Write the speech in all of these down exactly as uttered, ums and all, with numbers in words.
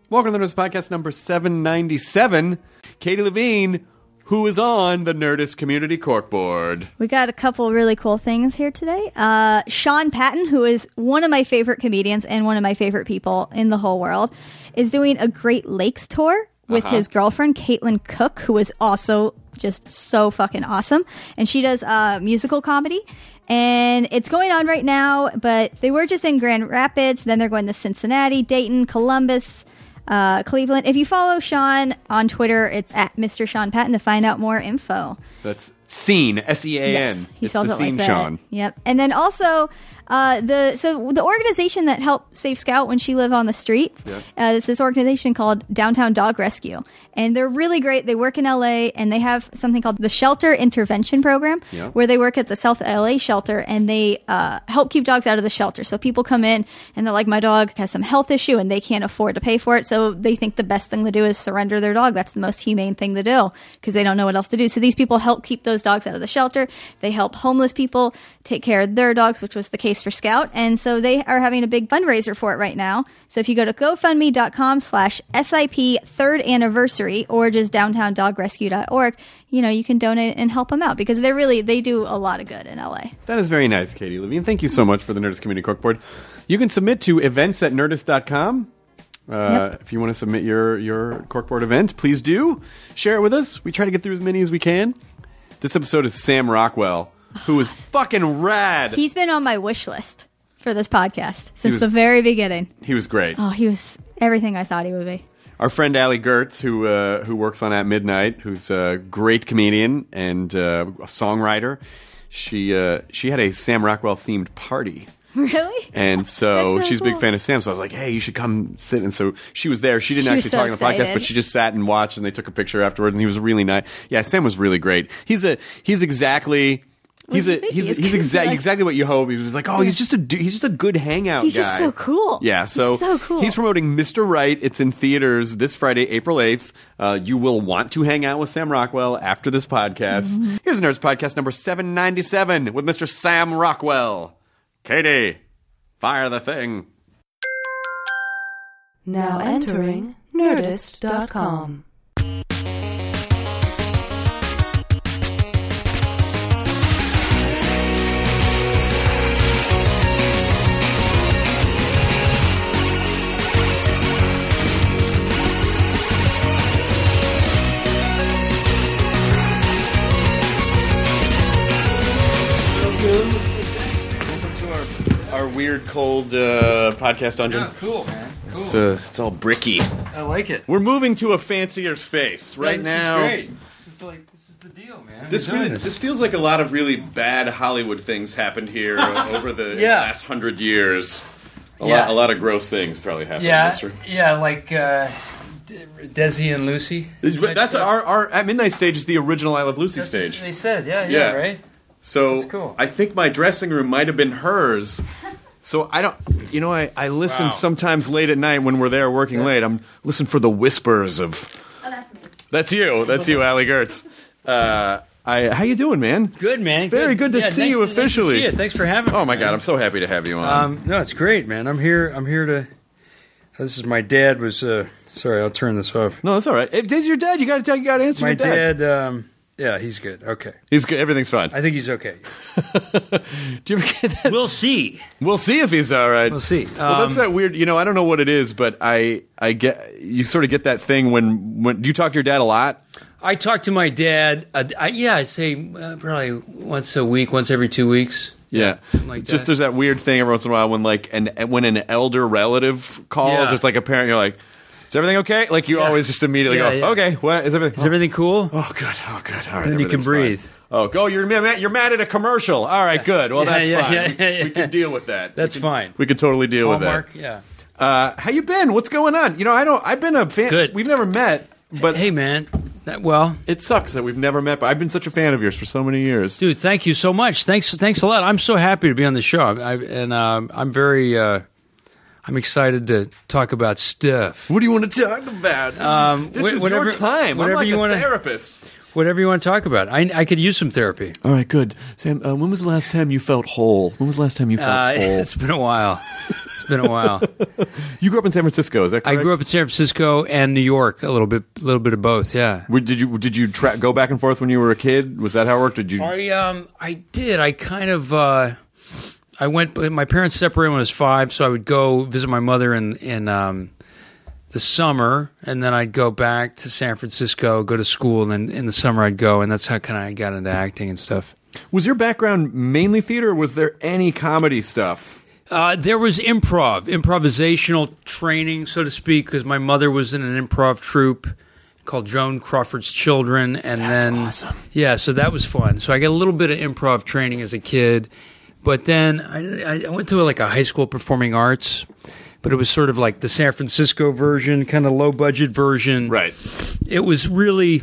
Welcome to the Nerdist Podcast number seven ninety-seven. Katie Levine, who is on the Nerdist Community Corkboard. We got a couple really cool things here today. Uh, Sean Patton, who is one of my favorite comedians and one of my favorite people in the whole world, is doing a Great Lakes tour with uh-huh. his girlfriend, Caitlin Cook, who is also just so fucking awesome. And she does uh, musical comedy. And it's going on right now, but they were just in Grand Rapids. Then they're going to Cincinnati, Dayton, Columbus, uh, Cleveland. If you follow Sean on Twitter, it's at Mister Sean Patton to find out more info. That's Scene, S E A N. Yes, he it's spells the it Scene like that. Sean. Yep. And then also, uh, the so the organization that helped save Scout when she lived on the streets, yeah. uh, it's this organization called Downtown Dog Rescue. And they're really great. They work in L A, and they have something called the Shelter Intervention Program, yeah. where they work at the South L A shelter, and they uh, help keep dogs out of the shelter. So people come in, and they're like, my dog has some health issue, and they can't afford to pay for it. So they think the best thing to do is surrender their dog. That's the most humane thing to do, because they don't know what else to do. So these people help keep those dogs out of the shelter. They help homeless people take care of their dogs, which was the case for Scout. And so they are having a big fundraiser for it right now. So if you go to GoFundMe.com slash SIP third anniversary or just downtown dog rescue dot org, you know, you can donate and help them out, because they're really, they do a lot of good in L A. That is very nice, Katie Levine. Thank you so much for the Nerdist Community Corkboard. You can submit to events at nerdist dot com. Uh, yep. If you want to submit your, your Corkboard event, please do. Share it with us. We try to get through as many as we can. This episode is Sam Rockwell, who is fucking rad. He's been on my wish list for this podcast since was, the very beginning. He was great. Oh, he was everything I thought he would be. Our friend Allie Gertz, who uh, who works on At Midnight, who's a great comedian and uh, a songwriter, she uh, she had a Sam Rockwell themed party. Really? And so, so she's cool. a big fan of Sam, so I was like, hey, you should come sit. And so she was there. She didn't She actually was so talk on the podcast, excited. but she just sat and watched, and they took a picture afterwards, and he was really nice. Yeah, Sam was really great. He's a he's exactly he's What a do you think he's he is? he's exa- Like- exactly what you hope. He was like, oh, he's just a du- he's just a good hangout He's guy. just so cool. Yeah, so He's so cool. he's promoting Mister Right. It's in theaters this Friday, April eighth. Uh, you will want to hang out with Sam Rockwell after this podcast. Mm-hmm. Here's Nerds Podcast number seven ninety-seven with Mister Sam Rockwell. Katie, fire the thing. Now entering nerdist dot com. Our weird, cold uh, podcast dungeon. Yeah, cool, man. Cool. It's, uh, it's all bricky. I like it. We're moving to a fancier space right yeah, this now. Is great. This is like this is the deal, man. This We're really, doing this. this. feels like a lot of really bad Hollywood things happened here over the, in the Yeah. last hundred years. A Yeah. lot, a lot of gross things probably happened. Yeah, in history. yeah, like uh, De- Desi and Lucy. But that's our, our at midnight stage is the original I Love Lucy That's stage. what they said, yeah, Yeah. yeah, right. So That's cool. I think my dressing room might have been hers. So I don't, you know, I, I listen Wow. sometimes late at night when we're there working late. I'm listening for the whispers of. Oh, that's me. That's you. That's you, Allie Gertz. Uh, I, how you doing, man? Good, man. Very good to Yeah, see nice you to- nice to officially. see you. Thanks for having me. Oh my man. God, I'm so happy to have you on. Um, no, it's great, man. I'm here. I'm here to. This is my dad. Was uh, sorry. I'll turn this off. no, that's all right. If it's your dad, you got to tell. You got to answer My your dad. dad. Um, yeah, he's good. Okay, He's good. Everything's fine. I think he's okay. Do you ever get that? We'll see. We'll see if he's all right. We'll see. Well, that's Um, that weird. You know, I don't know what it is, but I, I get. You sort of get that thing when, when. Do you talk to your dad a lot? I talk to my dad. Uh, I, yeah, I'd say uh, probably once a week, once every two weeks. Yeah, something like it's just that. there's that weird thing every once in a while when like an when an elder relative calls, Yeah. it's like a parent. You're like, is everything okay? Like you Yeah. always just immediately Yeah, go, yeah. okay, what is everything? Is everything cool? Oh, good. Oh, good. All right. And then you can everything's fine. breathe. Oh, go. You're mad, you're mad at a commercial. All right, good. Well, Yeah, that's yeah, fine. yeah, we, yeah, yeah. we can deal with that. That's we can, fine. We can totally deal Hallmark, with yeah. that. Uh, how you been? What's going on? You know, I don't. I've been a fan. Good. We've never met, but Hey, man. That, well, it sucks that we've never met. But I've been such a fan of yours for so many years. dude, thank you so much. Thanks, thanks a lot. I'm so happy to be on the show, I, and um, I'm very, uh, I'm excited to talk about stuff. What do you want to talk about? This, Um, is, this wh- is whatever- your time. whatever I'm like you a wanna- therapist. Whatever you want to talk about. I, I could use some therapy. All right, good. Sam, uh, when was the last time you felt whole? When was the last time you felt Uh, whole? it's been a while. It's been a while. You grew up in San Francisco, is that correct? I grew up in San Francisco and New York, a little bit, a little bit of both. Yeah. Were- Did you did you tra- go back and forth when you were a kid? Was that how it worked? Did you? I um I did. I kind of uh, I went. My parents separated when I was five, so I would go visit my mother in in um, the summer, and then I'd go back to San Francisco, go to school, and then in the summer I'd go, and that's how kind of I got into acting and stuff. Was your background mainly theater, or was there any comedy stuff? Uh, there was improv, improvisational training, so to speak, because my mother was in an improv troupe called Joan Crawford's Children, and That's then awesome. yeah, so that was fun. So I got a little bit of improv training as a kid, but then I, I went to like a high school performing arts, but it was sort of like the San Francisco version, kind of low budget version. Right. It was really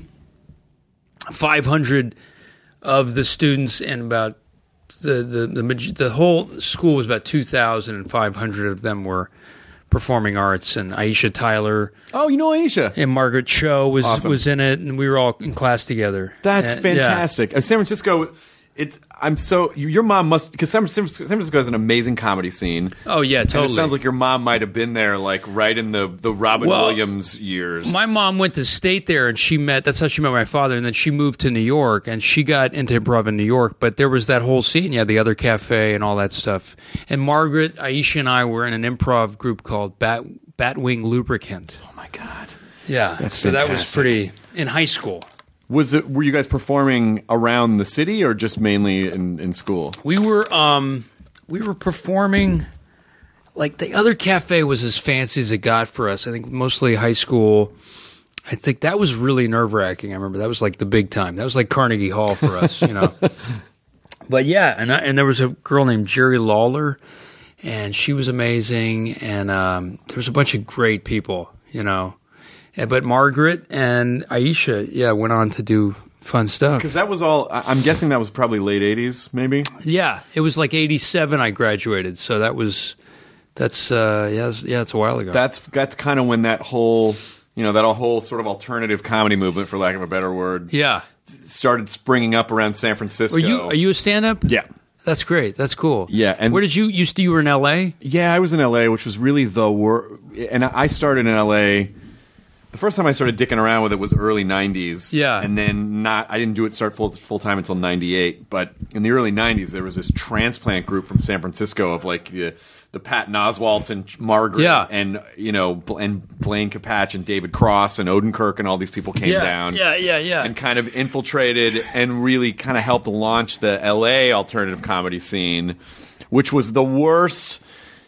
five hundred of the students and about the the the, maj- the whole school was about two thousand, and five hundred of them were performing arts, and Aisha Tyler Oh, you know Aisha. and Margaret Cho was Awesome. was in it, and we were all in class together. That's And- yeah. fantastic. Uh, San Francisco. It's. I'm so. Your mom must because San, San San Francisco has an amazing comedy scene. Oh yeah, totally. And it sounds like your mom might have been there, like right in the the Robin Well, Williams years. My mom went to state there, and she met. That's how she met my father, and then she moved to New York, and she got into improv in New York. But there was that whole scene, yeah, the other cafe and all that stuff. And Margaret, Aisha, and I were in an improv group called Bat Batwing Lubricant. oh my god. Yeah, That's so that was fantastic. pretty in high school. Was it? Were you guys performing around the city or just mainly in, in school? We were um we were performing like the other cafe was as fancy as it got for us. I think mostly high school. I think that was really nerve wracking. I remember that was like the big time. That was like Carnegie Hall for us, you know. But yeah, and I, and there was a girl named Jerry Lawler, and she was amazing. And um, there was a bunch of great people, you know. And, but Margaret and Aisha, yeah, went on to do fun stuff. Because that was all. I- I'm guessing that was probably late eighties, maybe. Yeah, it was like eighty-seven I graduated, so that was that's uh yeah, it's, yeah, it's a while ago. That's that's kind of when that whole you know that whole sort of alternative comedy movement, for lack of a better word, yeah. started springing up around San Francisco. Are you are you a stand-up? Yeah. That's great. That's cool. Yeah, and- where did you you you were in L A? Yeah, I was in L A, which was really the worst. And I started in L A. The first time I started dicking around with it was early nineties. Yeah. And then not, I didn't do it start full full time until ninety-eight. But in the early nineties, there was this transplant group from San Francisco of like the the Patton Oswalts and Margaret, Yeah. and you know, Bl- and Blaine Capatch and David Cross and Odenkirk and all these people came Yeah, down. yeah, yeah, yeah. And kind of infiltrated and really kind of helped launch the L A alternative comedy scene, which was the worst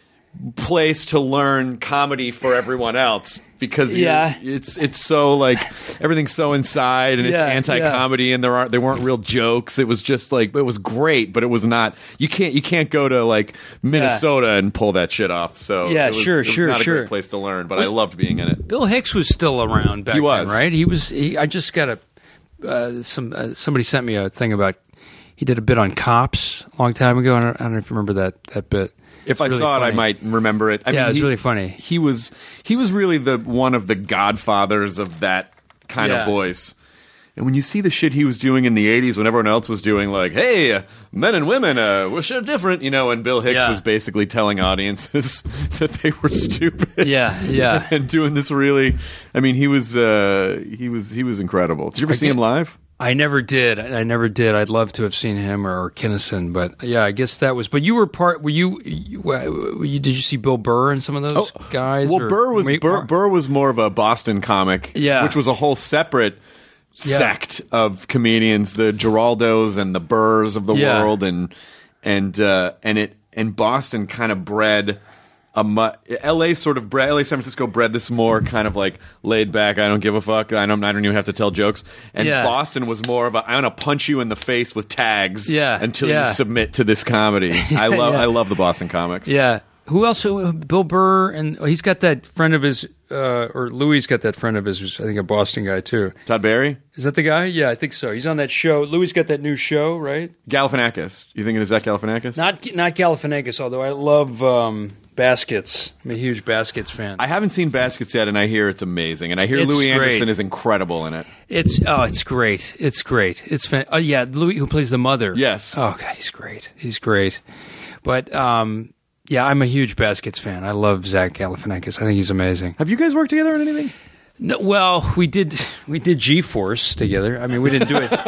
place to learn comedy for everyone else because you're- Yeah. it's it's so like everything's so inside and Yeah, it's anti-comedy and there aren't there weren't real jokes. It was just like it was great, but it was not. You can't you can't go to like Minnesota and pull that shit off. So Yeah, it was, sure, it was sure, not a sure. great place to learn, but I loved being in it. Bill Hicks was still around back He was. then, right? He was. He, I just got a uh, some uh, somebody sent me a thing about he did a bit on Cops a long time ago. I don't, I don't know if you remember that that bit. If I Really saw it, I funny. might remember it. I Yeah, mean, it's he- really funny. He was he was really the one of the godfathers of that kind Yeah. of voice. And when you see the shit he was doing in the eighties, when everyone else was doing like, "Hey, uh, men and women, uh, we're so different," you know, and Bill Hicks Yeah. was basically telling audiences that they were stupid. Yeah, yeah. and doing this really. I mean, he was uh, he was he was incredible. Did you ever see him get- live? I never did. I never did. I'd love to have seen him or Kinnison, but yeah, I guess that was. But you were part. Were you? you, were you did you see Bill Burr and some of those guys? Oh, Well, or- Burr was Wait, Burr, Burr was more of a Boston comic, Yeah. which was a whole separate Yeah. sect of comedians, the Geraldos and the Burrs of the Yeah. world, and and uh, and it and Boston kind of bred a mu- L A sort of bred L A San Francisco bred this more kind of like laid back. I don't give a fuck. I don't. I don't even have to tell jokes. And Yeah. Boston was more of a I'm gonna punch you in the face with tags, Yeah, until yeah. you submit to this comedy. I love yeah. I love the Boston comics. Yeah. Who else? Uh, Bill Burr, and oh, he's got that friend of his, uh, or Louis got that friend of his, who's I think a Boston guy too. Todd Barry, Is that the guy? Yeah, I think so. He's on that show. Louis got that new show, right? Galifianakis. You thinking of Zach Galifianakis? Not not Galifianakis, although I love um, Baskets. I'm a huge Baskets fan. I haven't seen Baskets yet, and I hear it's amazing. And I hear It's Louis great. Anderson is incredible in it. It's oh, it's great. It's great. It's fan- oh yeah, Louis who plays the mother. Yes. Oh god, he's great. He's great. But um, yeah, I'm a huge Baskets fan. I love Zach Galifianakis. I think he's amazing. Have you guys worked together on anything? No, well, we did we did G-Force together. I mean, we didn't do it.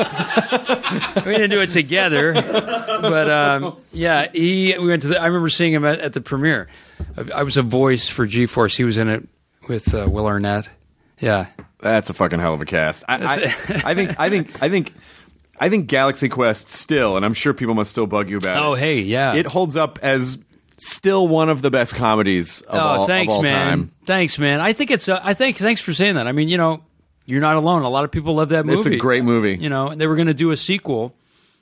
we didn't do it together, but um, yeah, he. We went to the. I remember seeing him at, at the premiere. I, I was a voice for G-Force. He was in it with uh, Will Arnett. Yeah, That's a fucking hell of a cast. I, I, I think. I think. I think. I think Galaxy Quest still, and I'm sure people must still bug you about it. Oh, hey, yeah. It holds up as still one of the best comedies of oh, all, thanks, of all man. time. Thanks, man. I think it's. Uh, I think. Thanks for saying that. I mean, you know, you're not alone. A lot of people love that movie. It's a great movie. You know, and they were going to do a sequel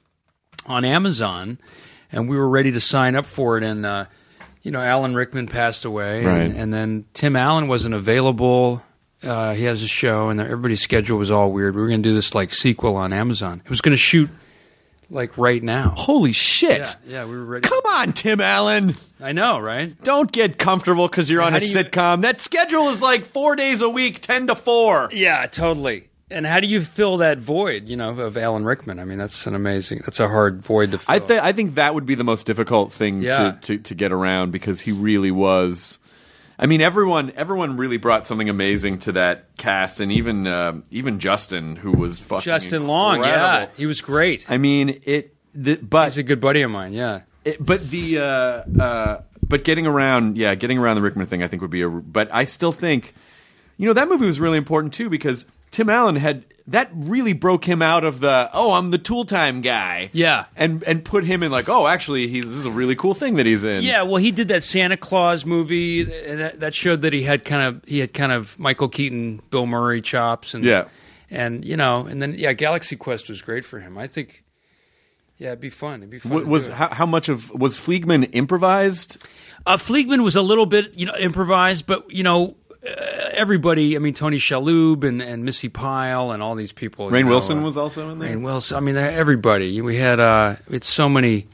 on Amazon, and we were ready to sign up for it. And uh, you know, Alan Rickman passed away, Right. and, and then Tim Allen wasn't available. Uh, he has a show, and everybody's schedule was all weird. We were going to do this like sequel on Amazon. It was going to shoot like right now. Holy shit! Yeah, yeah, we were ready. Come on, Tim Allen. I know, right? Don't get comfortable because you're on How a do you- sitcom. That schedule is like four days a week, ten to four. Yeah, totally. And how do you fill that void, you know, of Alan Rickman? I mean, that's an amazing, that's a hard void to fill. I, th- I think that would be the most difficult thing Yeah. to, to, to get around because he really was. I mean, everyone everyone really brought something amazing to that cast, and even uh, even Justin, who was fucking Justin Long, yeah. incredible. He was great. I mean, it. The, but He's a good buddy of mine, yeah. It, but the uh, uh, but getting around, yeah, getting around the Rickman thing, I think would be a. But I still think, you know, that movie was really important too because Tim Allen had that really broke him out of the oh, I'm the Tool Time guy, Yeah. and and put him in like oh, actually, he's this is a really cool thing that he's in. Yeah, well, he did that Santa Claus movie, and that, that showed that he had kind of he had kind of Michael Keaton, Bill Murray chops, and Yeah. and you know, and then yeah, Galaxy Quest was great for him. I think, yeah, it'd be fun. It'd be fun. W- to was do it. how, how much of was Fleegman improvised? Uh, Fleegman was a little bit, you know, improvised, but you know, uh, everybody. I mean, Tony Shalhoub and, and Missy Pyle and all these people. Rainn you know, Wilson uh, was also in there. Rainn Wilson. I mean, everybody. We had uh, it's so many.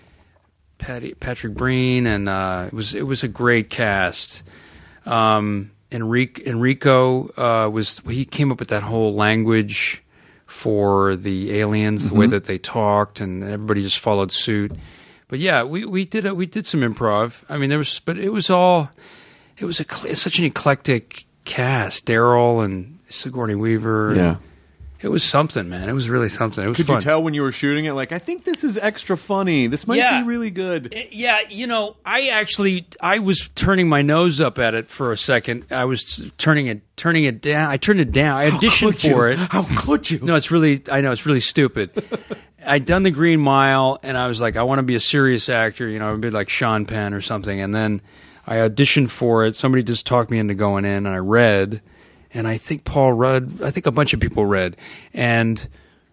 Patty, Patrick Breen, and uh, it was it was a great cast. Um, Enrico, Enrico uh, was he came up with that whole language for the aliens, the Mm-hmm. way that they talked, and everybody just followed suit. But yeah, we we did a, we did some improv. I mean, there was, but it was all it was a cl- such an eclectic cast. Daryl and Sigourney Weaver. and Yeah. it was something, man. It was really something. It was Could fun. you tell when you were shooting it? Like, I think this is extra funny. This might Yeah. be really good. Yeah, you know, I actually I was turning my nose up at it for a second. I was turning it turning it down. I turned it down. I auditioned Could for you? it. How could you? No, it's really I know it's really stupid. I'd done the Green Mile, and I was like, I want to be a serious actor. You know, I'd be like Sean Penn or something. And then I auditioned for it. Somebody just talked me into going in, and I read. And I think Paul Rudd. I think a bunch of people read, and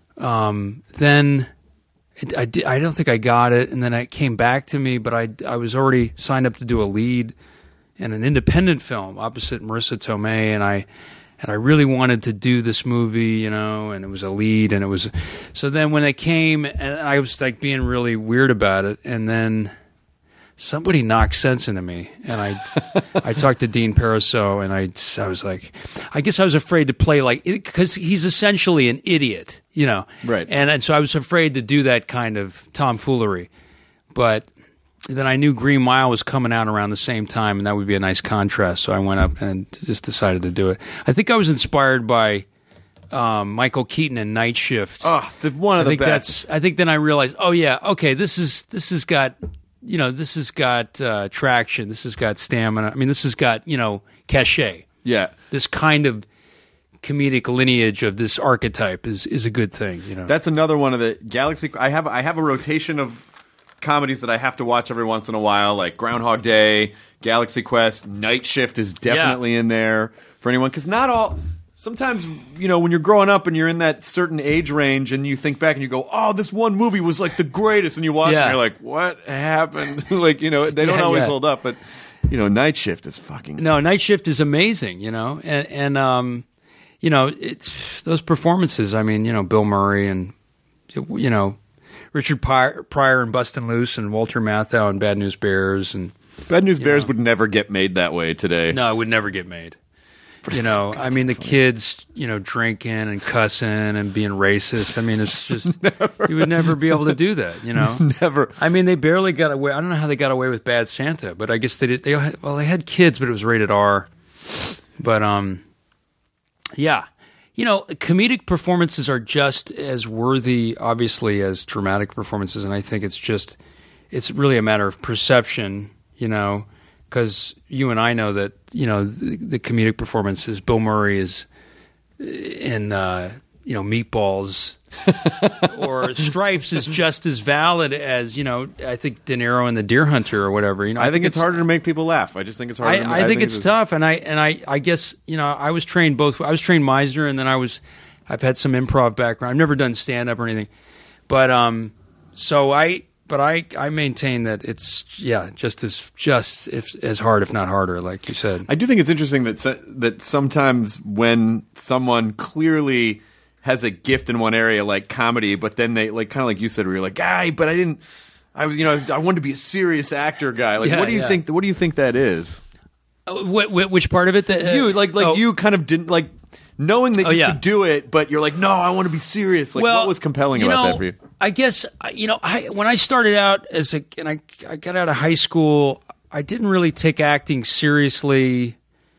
um, then it, I did, I don't think I got it. And then it came back to me, but I I was already signed up to do a lead in an independent film opposite Marissa Tomei, and I. And I really wanted to do this movie, you know, and it was a lead, and it was. So then when they came, and I was like being really weird about it, and then somebody knocked sense into me, and I, I talked to Dean Pariseau, and I, I was like, I guess I was afraid to play like because he's essentially an idiot, you know, Right. And and so I was afraid to do that kind of tomfoolery, but. Then I knew Green Mile was coming out around the same time, and that would be a nice contrast. So I went up and just decided to do it. I think I was inspired by um, Michael Keaton in Night Shift. Oh, the, one of I the think best. that's. I think then I realized, oh yeah, okay, this is this has got, you know, this has got uh, traction. This has got stamina. I mean, this has got you know cachet. Yeah. This kind of comedic lineage of this archetype is is a good thing. You know, That's another one of the Galaxy. I have I have a rotation of comedies that I have to watch every once in a while, like Groundhog Day, Galaxy Quest, Night Shift is definitely in there for anyone because not all. Sometimes you know when you're growing up and you're in that certain age range and you think back and you go, "Oh, this one movie was like the greatest," and you watch it Yeah. and you're like, "What happened?" Like you know they don't Yeah, always yeah. hold up, but you know Night Shift is fucking. No, Night Shift is amazing, you know, and and um, you know, it's those performances. I mean, you know, Bill Murray and you know, Richard Pryor, Pryor and Bustin' Loose and Walter Matthau and Bad News Bears and Bad News You Bears know. would never get made that way today. No, it would never get made. You know, I mean, the kids, you know, drinking and cussing and being racist. I mean, it's just, Never. you would never be able to do that, you know? Never. I mean, they barely got away. I don't know how they got away with Bad Santa, but I guess they did. They had, well, they had kids, but it was rated R. But, um, yeah. You know, comedic performances are just as worthy, obviously, as dramatic performances. And I think it's just, it's really a matter of perception, you know, because you and I know that, you know, the, the comedic performances, Bill Murray is in, uh, you know, Meatballs or Stripes is just as valid as, you know, I think De Niro in The Deer Hunter or whatever. You know, I think it's harder to make people laugh. I just think it's harder. I, to, I, think it's tough, and I and I, I guess you know I was trained both. I was trained Meisner, and then I was I've had some improv background. I've never done stand up or anything, but um, so I but I I maintain that it's yeah just as just if as hard if not harder, like you said. I do think it's interesting that so- that sometimes when someone clearly has a gift in one area like comedy, but then they like kind of like you said, where you're like, guy, but I didn't. I was, you know, I, was, I wanted to be a serious actor guy. Like, Yeah, what do you yeah. think? What do you think that is? Uh, wh- wh- which part of it? That, uh, you like, like oh, you kind of didn't like knowing that Oh, you yeah. could do it, but you're like, no, I want to be serious. Like, well, what was compelling you about know, that for you? I guess I- you know, I when I started out as a and I I got out of high school, I didn't really take acting seriously,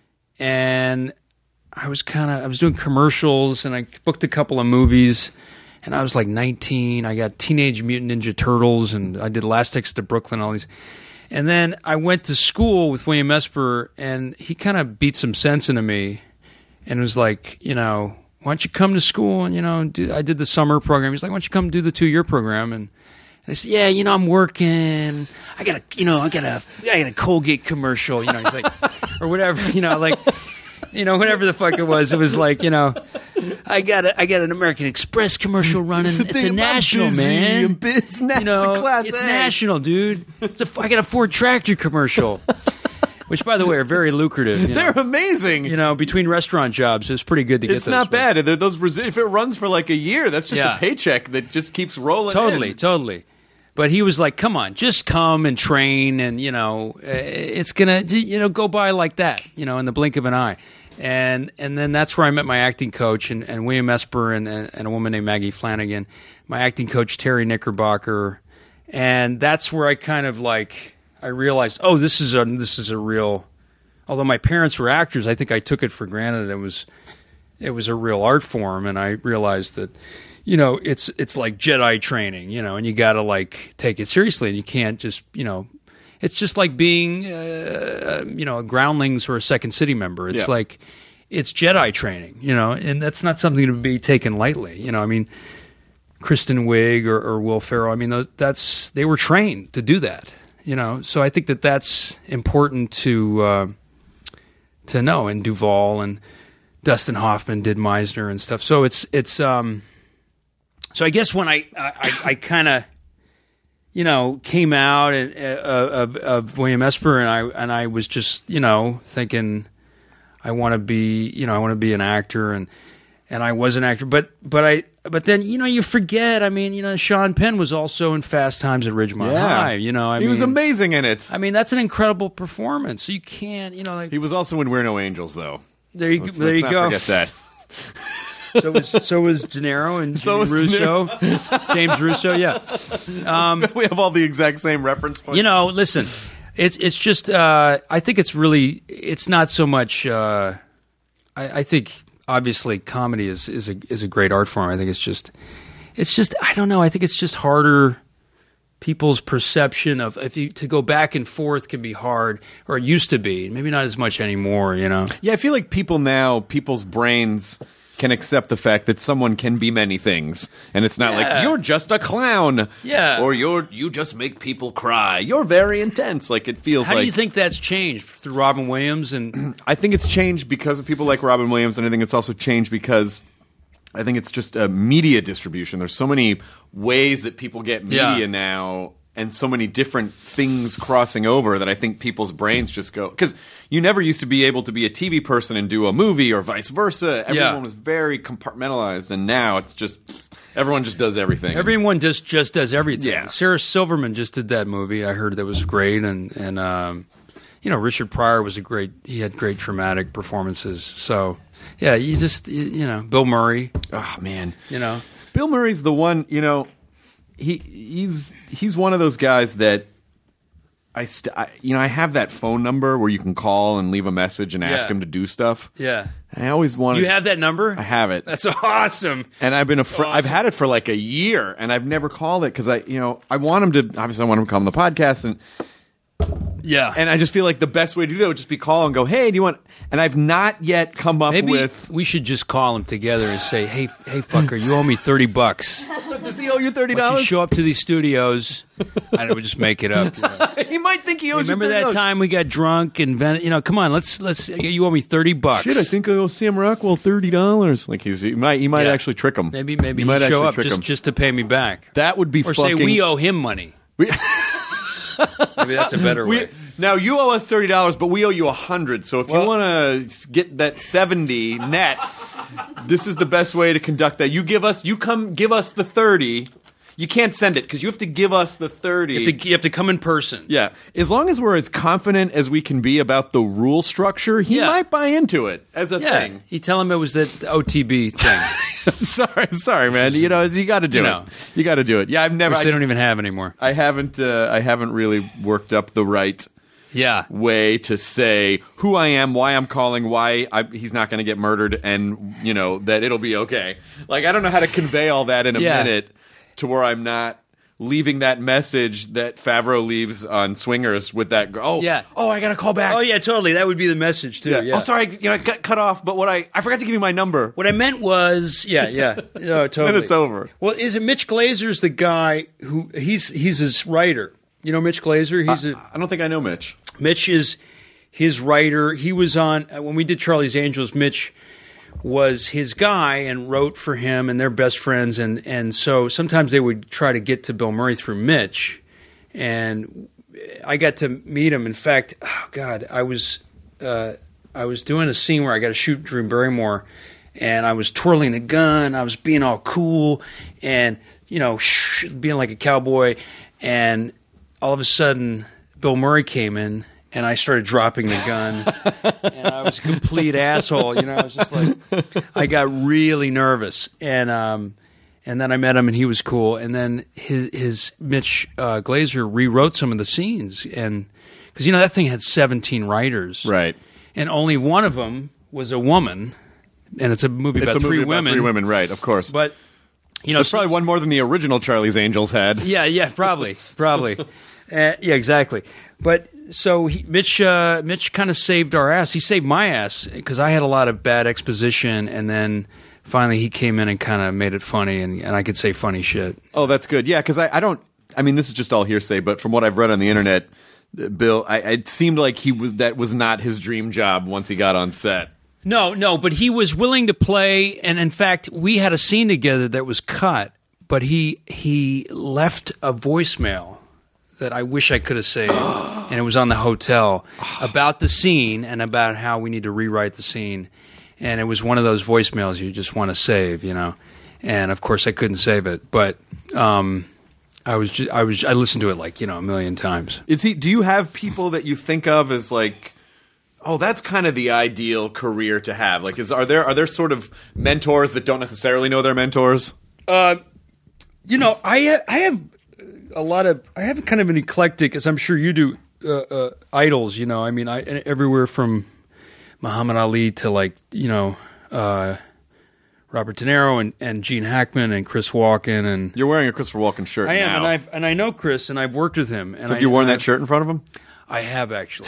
and I was kind of I was doing commercials, and I booked a couple of movies, and I was like nineteen. I got Teenage Mutant Ninja Turtles, and I did Last Exit to Brooklyn, all these. And then I went to school with William Esper, and he kind of beat some sense into me, and was like, you know, why don't you come to school and you know, do, I did the summer program. He's like, why don't you come do the two year program? And, and I said, yeah, you know, I'm working. I got a, you know, I got a, I got a Colgate commercial. You know, he's like, or whatever, you know, like. You know, whatever the fuck it was, it was like, you know, I got a, I got an American Express commercial running. It's the It's thing a about national, busy man. and bus- it's na- You know, it's a class it's A. national, dude. It's a, I got a Ford tractor commercial, which, by the way, are very lucrative. You know? They're amazing. You know, between restaurant jobs, it's pretty good to get It's those. not but- bad. They're- Those resi- if it runs for like a year, that's just Yeah. a paycheck that just keeps rolling. Totally, in. totally. But he was like, "Come on, just come and train, and you know, uh, it's gonna, you know, go by like that, you know, in the blink of an eye." And and then that's where I met my acting coach and, and William Esper and, and and a woman named Maggie Flanagan, my acting coach Terry Knickerbocker, and that's where I kind of like I realized, oh, this is a this is a real. Although my parents were actors, I think I took it for granted. It was it was a real art form, and I realized that. You know, it's it's like Jedi training, you know, and you got to like take it seriously, and you can't just, you know, it's just like being, uh, you know, a Groundlings or a Second City member. It's Yeah. like it's Jedi training, you know, and that's not something to be taken lightly. You know, I mean, Kristen Wiig or, or Will Ferrell, I mean, those, that's they were trained to do that, you know. So I think that that's important to uh, to know. And Duvall and Dustin Hoffman did Meisner and stuff. So it's it's. Um, So I guess when I I, I kind of, you know, came out and, uh, of, of William Esper and I and I was just, you know, thinking I want to be, you know, I want to be an actor and and I was an actor, but but I but then you know you forget. I mean, you know, Sean Penn was also in Fast Times at Ridgemont Yeah. High. You know, I he mean, was amazing in it. I mean, that's an incredible performance. So you can't, you know, like He was also in We're No Angels, though. there you Let's, there let's you not go. forget that. So was so was De Niro and So Jimmy was De Russo, James Russo. Yeah. We have all the exact same reference points. You know, listen, it's it's just uh, I think it's really it's not so much. Uh, I, I think obviously comedy is is a is a great art form. I think it's just it's just I don't know. I think it's just harder. People's perception of if you to go back and forth can be hard, or it used to be. Maybe not as much anymore. You know. Yeah, I feel like people now, people's brains can accept the fact that someone can be many things, and it's not Yeah. like you're just a clown, Yeah. or you're you just make people cry. You're very intense. Like it feels How like. do you think that's changed through Robin Williams and I think it's changed because of people like Robin Williams, and I think it's also changed because I think it's just a media distribution. There's so many ways that people get media Yeah. now, and so many different things crossing over that I think people's brains just go. Because you never used to be able to be a T V person and do a movie, or vice versa. Everyone Yeah. was very compartmentalized, and now it's just Everyone just does everything. Everyone just just does everything. Yeah. Sarah Silverman just did that movie. I heard that was great, and and um, you know, Richard Pryor was a great. He had great dramatic performances. So yeah, you just you, you know, Bill Murray. Oh man, You know, Bill Murray's the one. You know, he he's he's one of those guys that I, st- I you know I have that phone number where you can call and leave a message and ask Yeah. him to do stuff. yeah. I always wanted. You have that number? I have it. That's awesome. And I've been a fr- Awesome. I've had it for like a year, and I've never called it because I, you know, I want him to. Obviously, I want him to come on the podcast, and Yeah. and I just feel like the best way to do that would just be call and go, hey, do you want? And I've not yet come up Maybe with. we should just call him together and say, "Hey, hey, fucker, you owe me thirty bucks. Does he owe you thirty Why don't you dollars? show up to these studios?" I don't know, just make it up. You know. He might think he owes. Remember you that thirty dollars. time we got drunk and ven- you know? Come on, let's let's. You owe me thirty bucks. Shit, I think I owe Sam Rockwell thirty dollars. Like he's he might he might Yeah. actually trick him. maybe maybe he might he'd show actually up trick just him. just to pay me back, That would be or fucking. say we owe him money. We- Maybe that's a better We, way. now you owe us thirty dollars, but we owe you a hundred. So if Well- you want to get that seventy net, this is the best way to conduct that. You give us, you come give us the thirty. You can't send it because you have to give us the thirty. You have, to, you have to come in person. Yeah, as long as we're as confident as we can be about the rule structure, he Yeah. might buy into it as a Yeah, thing. you tell him it was that O T B thing, sorry, sorry, man. You know, you got to do You it. know. You got to do it. Yeah, I've never. which I, they don't just- even have anymore. I haven't. Uh, I haven't really worked up the right Yeah, way to say who I am, why I'm calling, why I, he's not going to get murdered, and you know that it'll be okay. Like I don't know how to convey all that in a Yeah. minute to where I'm not leaving that message that Favreau leaves on Swingers with that. Oh, Yeah. Oh, I got to call back. Oh yeah, totally. That would be the message too. Yeah. Yeah. Oh, sorry. You know, I got cut off. But what I I forgot to give you my number. What I meant was, yeah, yeah, no, totally. Then it's over. Well, is it Mitch Glazer's the guy who he's he's his writer? You know, Mitch Glazer. He's a I don't think I know Mitch. Mitch is his writer. He was on uh, when we did Charlie's Angels. Mitch was his guy and wrote for him, and they're best friends. And and so sometimes they would try to get to Bill Murray through Mitch, and I got to meet him. In fact, oh God, I was uh, I was doing a scene where I got to shoot Drew Barrymore, and I was twirling a gun. I was being all cool, and you know, shh, being like a cowboy, and all of a sudden, Bill Murray came in. And I started dropping the gun, and I was a complete asshole. You know, I was just like, I got really nervous, and um, and then I met him, and he was cool. And then his, his Mitch uh, Glazer rewrote some of the scenes, and because you know that thing had seventeen writers, Right. and only one of them was a woman, and it's a movie It's about a movie three about women. Three women. Right. Of course. But you know, That's so- probably one more than the original Charlie's Angels had. yeah, yeah, probably, probably. uh, yeah, exactly. But so he, Mitch, uh, Mitch kind of saved our ass. He saved my ass because I had a lot of bad exposition, and then finally he came in and kind of made it funny, and, and I could say funny shit. Oh, that's good. Yeah, because I, I don't. I mean, this is just all hearsay, but from what I've read on the internet, uh, Bill, I, it seemed like he was that was not his dream job once he got on set. No, no, but he was willing to play, and in fact, we had a scene together that was cut, but he he left a voicemail that I wish I could have saved, and it was on the hotel about the scene and about how we need to rewrite the scene, and it was one of those voicemails you just want to save, you know, and of course I couldn't save it, but um, I was just, I was I listened to it like you know a million times. Is he? Do you have people that you think of as like? Oh, that's kind of the ideal career to have. Like, is are there are there sort of mentors that don't necessarily know their mentors? Uh, you know, I ha- I have a lot of I have kind of an eclectic, as I'm sure you do, uh, uh, idols. You know, I mean, I everywhere from Muhammad Ali to like you know uh, Robert De Niro and, and Gene Hackman and Chris Walken and You're wearing a Christopher Walken shirt. I am, now. and I've and I know Chris, and I've worked with him. And Have I, you worn and that shirt in front of him? I have actually.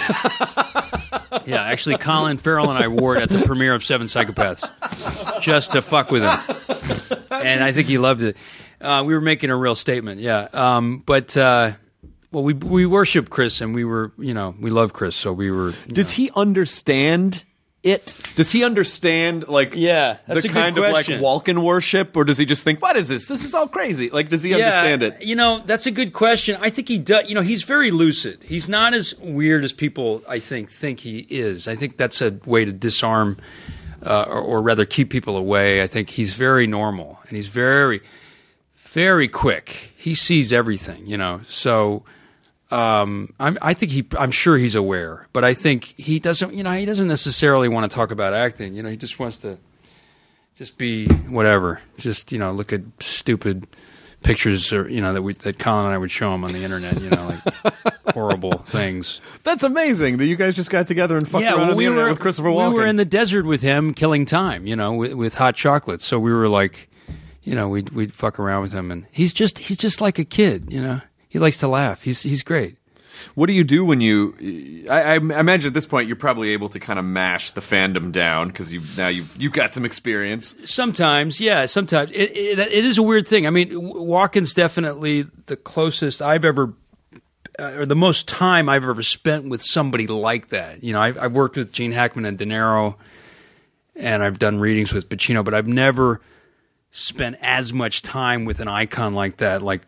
Yeah, actually, Colin Farrell and I wore it at the premiere of Seven Psychopaths just to fuck with him, and I think he loved it. Uh, we were making a real statement, yeah. Um, but uh, well, we we worship Chris, and we were, you know, we love Chris, so we were. Does he understand it? Does he understand like Yeah, that's the a good kind of like question. Walken worship, or does he just think, "What is this? This is all crazy"? Like, does he understand it? You know, that's a good question. I think he does. You know, he's very lucid. He's not as weird as people, I think, think he is. I think that's a way to disarm, uh, or, or rather, keep people away. I think he's very normal, and he's very. very quick. He sees everything, you know. So um, I'm, I think he, I'm sure he's aware, but I think he doesn't, you know, he doesn't necessarily want to talk about acting. You know, he just wants to just be whatever. Just, you know, look at stupid pictures, or you know, that we that Colin and I would show him on the internet. You know, like horrible things. That's amazing that you guys just got together and fucked Yeah, around well, on the we internet were with Christopher Walken. We were in the desert with him, killing time. You know, with, with hot chocolate. So we were like, you know, we'd we'd fuck around with him, and he's just he's just like a kid. You know, he likes to laugh. He's he's great. What do you do when you? I, I imagine at this point you're probably able to kind of mash the fandom down because you now you you've got some experience. Sometimes, yeah, sometimes it, it, it is a weird thing. I mean, Walken's definitely the closest I've ever, uh, or the most time I've ever spent with somebody like that. You know, I've, I've worked with Gene Hackman and De Niro, and I've done readings with Pacino, but I've never spent as much time with an icon like that, like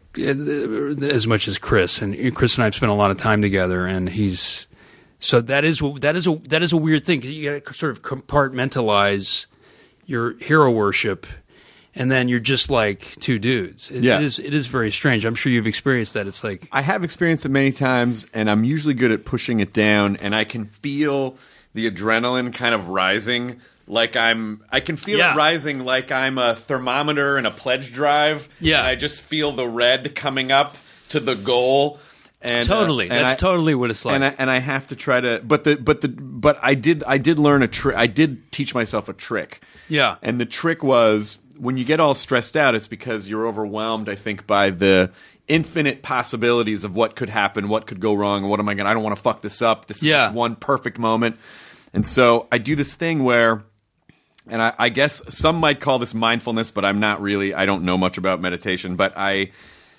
as much as Chris. And Chris and I have spent a lot of time together, and he's so that is that is a that is a weird thing. You got to sort of compartmentalize your hero worship, and then you're just like two dudes. It, Yeah. it is it is very strange. I'm sure you've experienced that. It's like I have experienced it many times, and I'm usually good at pushing it down, and I can feel the adrenaline kind of rising. Like I'm, I can feel Yeah. it rising like I'm a thermometer in a pledge drive. Yeah. And I just feel the red coming up to the goal. And, totally, uh, and that's I- totally what it's like. And I, and I have to try to, but the, but the, but I did, I did learn a trick. I did teach myself a trick. Yeah. And the trick was when you get all stressed out, it's because you're overwhelmed, I think, by the infinite possibilities of what could happen, what could go wrong, what am I going to, I don't want to fuck this up. This is Yeah. just one perfect moment. And so I do this thing where, and I, I guess some might call this mindfulness, but I'm not really, I don't know much about meditation, but I,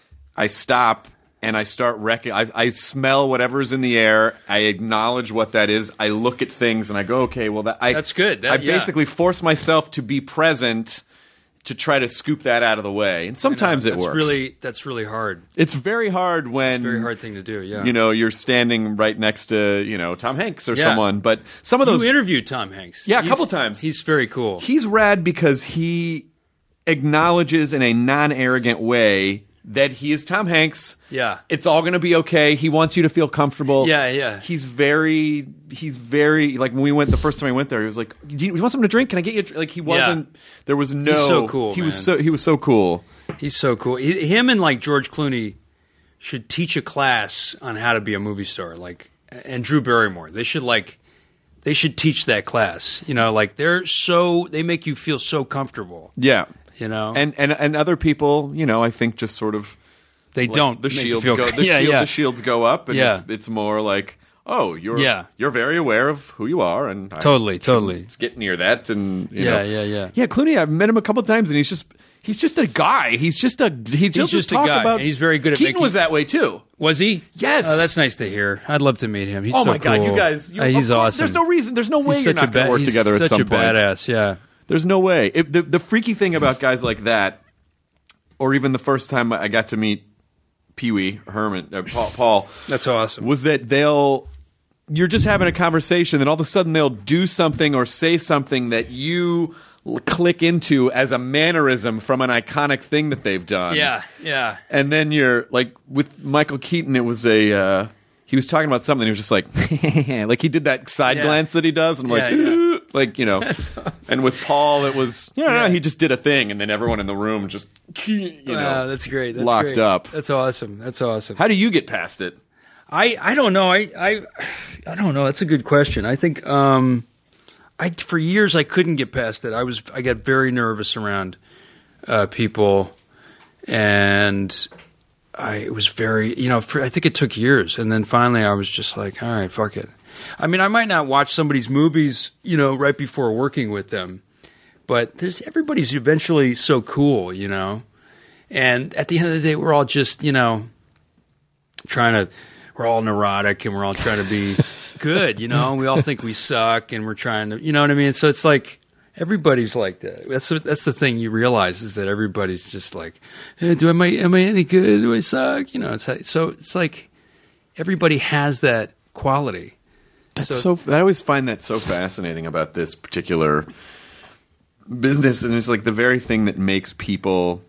I stop and I start rec- I, I smell whatever's in the air. I acknowledge what that is. I look at things and I go, okay, well, that I, That's good. That- I yeah. basically force myself to be present to try to scoop that out of the way. And sometimes it that's works. really that's really hard. It's very hard when It's a very hard thing to do. Yeah. you know, you're standing right next to, you know, Tom Hanks or Yeah. someone. But some of those You interviewed Tom Hanks. Yeah, a He's- couple times. He's very cool. He's rad because he acknowledges in a non-arrogant way that he is Tom Hanks. Yeah. It's all going to be okay. He wants you to feel comfortable. Yeah, yeah. He's very, he's very, like when we went, the first time I went there, he was like, do you, you want something to drink? Can I get you, a drink?" Like he wasn't, there was no. so cool, He was man. so, he was so cool. He's so cool. He, him and like George Clooney should teach a class on how to be a movie star. Like, and Drew Barrymore. They should like, they should teach that class. You know, like they're so, they make you feel so comfortable. Yeah. You know, And, and, and other people, you know, I think just sort of, they like, don't. the make you shields feel go, good. the, yeah, shield, yeah. the shields go up and Yeah. it's, it's more like, oh, you're, Yeah. you're very aware of who you are. And I Totally, shouldn't totally. get near that. And, you Yeah, know. yeah, yeah. Yeah, Clooney, I've met him a couple of times, and he's just he's just a guy. He's just a he just, just a talk guy, about. and he's very good at Keaton making- was that way too. Was he? Yes. Oh, that's nice to hear. I'd love to meet him. He's Oh so my god, cool. you guys! You, Uh, he's of course, awesome. There's no reason. There's no way He's you're such a not going ba- to work he's together at such some a point. badass. Yeah. There's no way. If the the freaky thing about guys like that, or even the first time I got to meet Pee Wee Herman, uh, Paul, Paul, That's awesome. was that they'll. You're just having a conversation, and all of a sudden they'll do something or say something that you l- click into as a mannerism from an iconic thing that they've done. Yeah, yeah. And then you're like with Michael Keaton, it was a uh, he was talking about something. He was just like, like he did that side Yeah. glance that he does, and I'm like, Yeah, yeah. like you know. That's awesome. And with Paul, it was you know, Yeah. he just did a thing, and then everyone in the room just you know Wow, that's great. That's locked great. up. That's awesome. That's awesome. How do you get past it? I, I don't know. I, I I don't know. That's a good question. I think um, I for years I couldn't get past it. I was I got very nervous around uh, people, and I it was very you know for, I think it took years, and then finally I was just like, all right, fuck it. I mean, I might not watch somebody's movies, you know, right before working with them, but there's everybody's eventually so cool, you know, and at the end of the day, we're all just you know trying to. We're all neurotic and we're all trying to be good, you know. We all think we suck and we're trying to, you know what I mean. So it's like everybody's like that. That's the, that's the thing you realize is that everybody's just like, hey, do am I am I any good? Do I suck? You know. It's like, so it's like everybody has that quality. That's so, I always find that so fascinating about this particular business, and it's like the very thing that makes people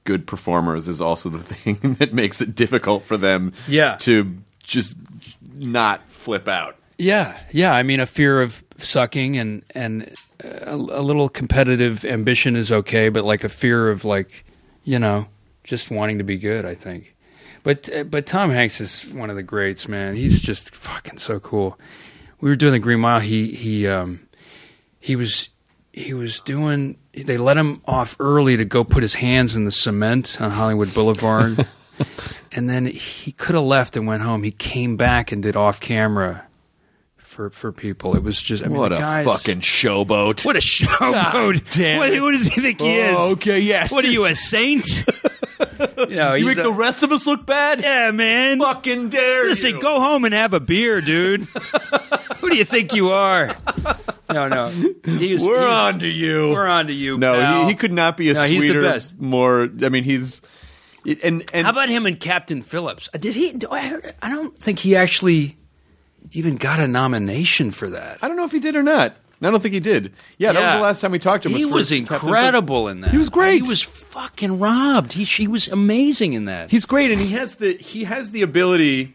good performers is also the thing that makes it difficult for them Yeah. to just not flip out. Yeah, yeah. I mean, a fear of sucking and and a, a little competitive ambition is okay, but like a fear of like, you know, just wanting to be good, I think. But uh, but Tom Hanks is one of the greats, man. He's just fucking so cool. We were doing the Green Mile. He he um he was he was doing. They let him off early to go put his hands in the cement on Hollywood Boulevard, and then he could have left and went home. He came back and did off camera for for people. It was just I mean, What the a guys, fucking showboat. what a showboat! damn What, it. who does he think he is? Oh, okay, yes. What are you, a saint? No, You he's make a- the rest of us look bad? yeah, man. Fucking dare Listen, you. go home and have a beer, dude. Who do you think you are? No, no. He's, We're he's, on to you. We're on to you. No, pal. he, he could not be a No, he's the sweeter, best. more. I mean, he's and and How about him and Captain Phillips? Uh, Did he? Do I, I don't think he actually even got a nomination for that. I don't know if he did or not. I don't think he did. Yeah, that was Yeah. the last time we talked to him. He for was Captain Phil- incredible in that. He was great. He was fucking robbed. He she was amazing in that. He's great, and he has the he has the ability.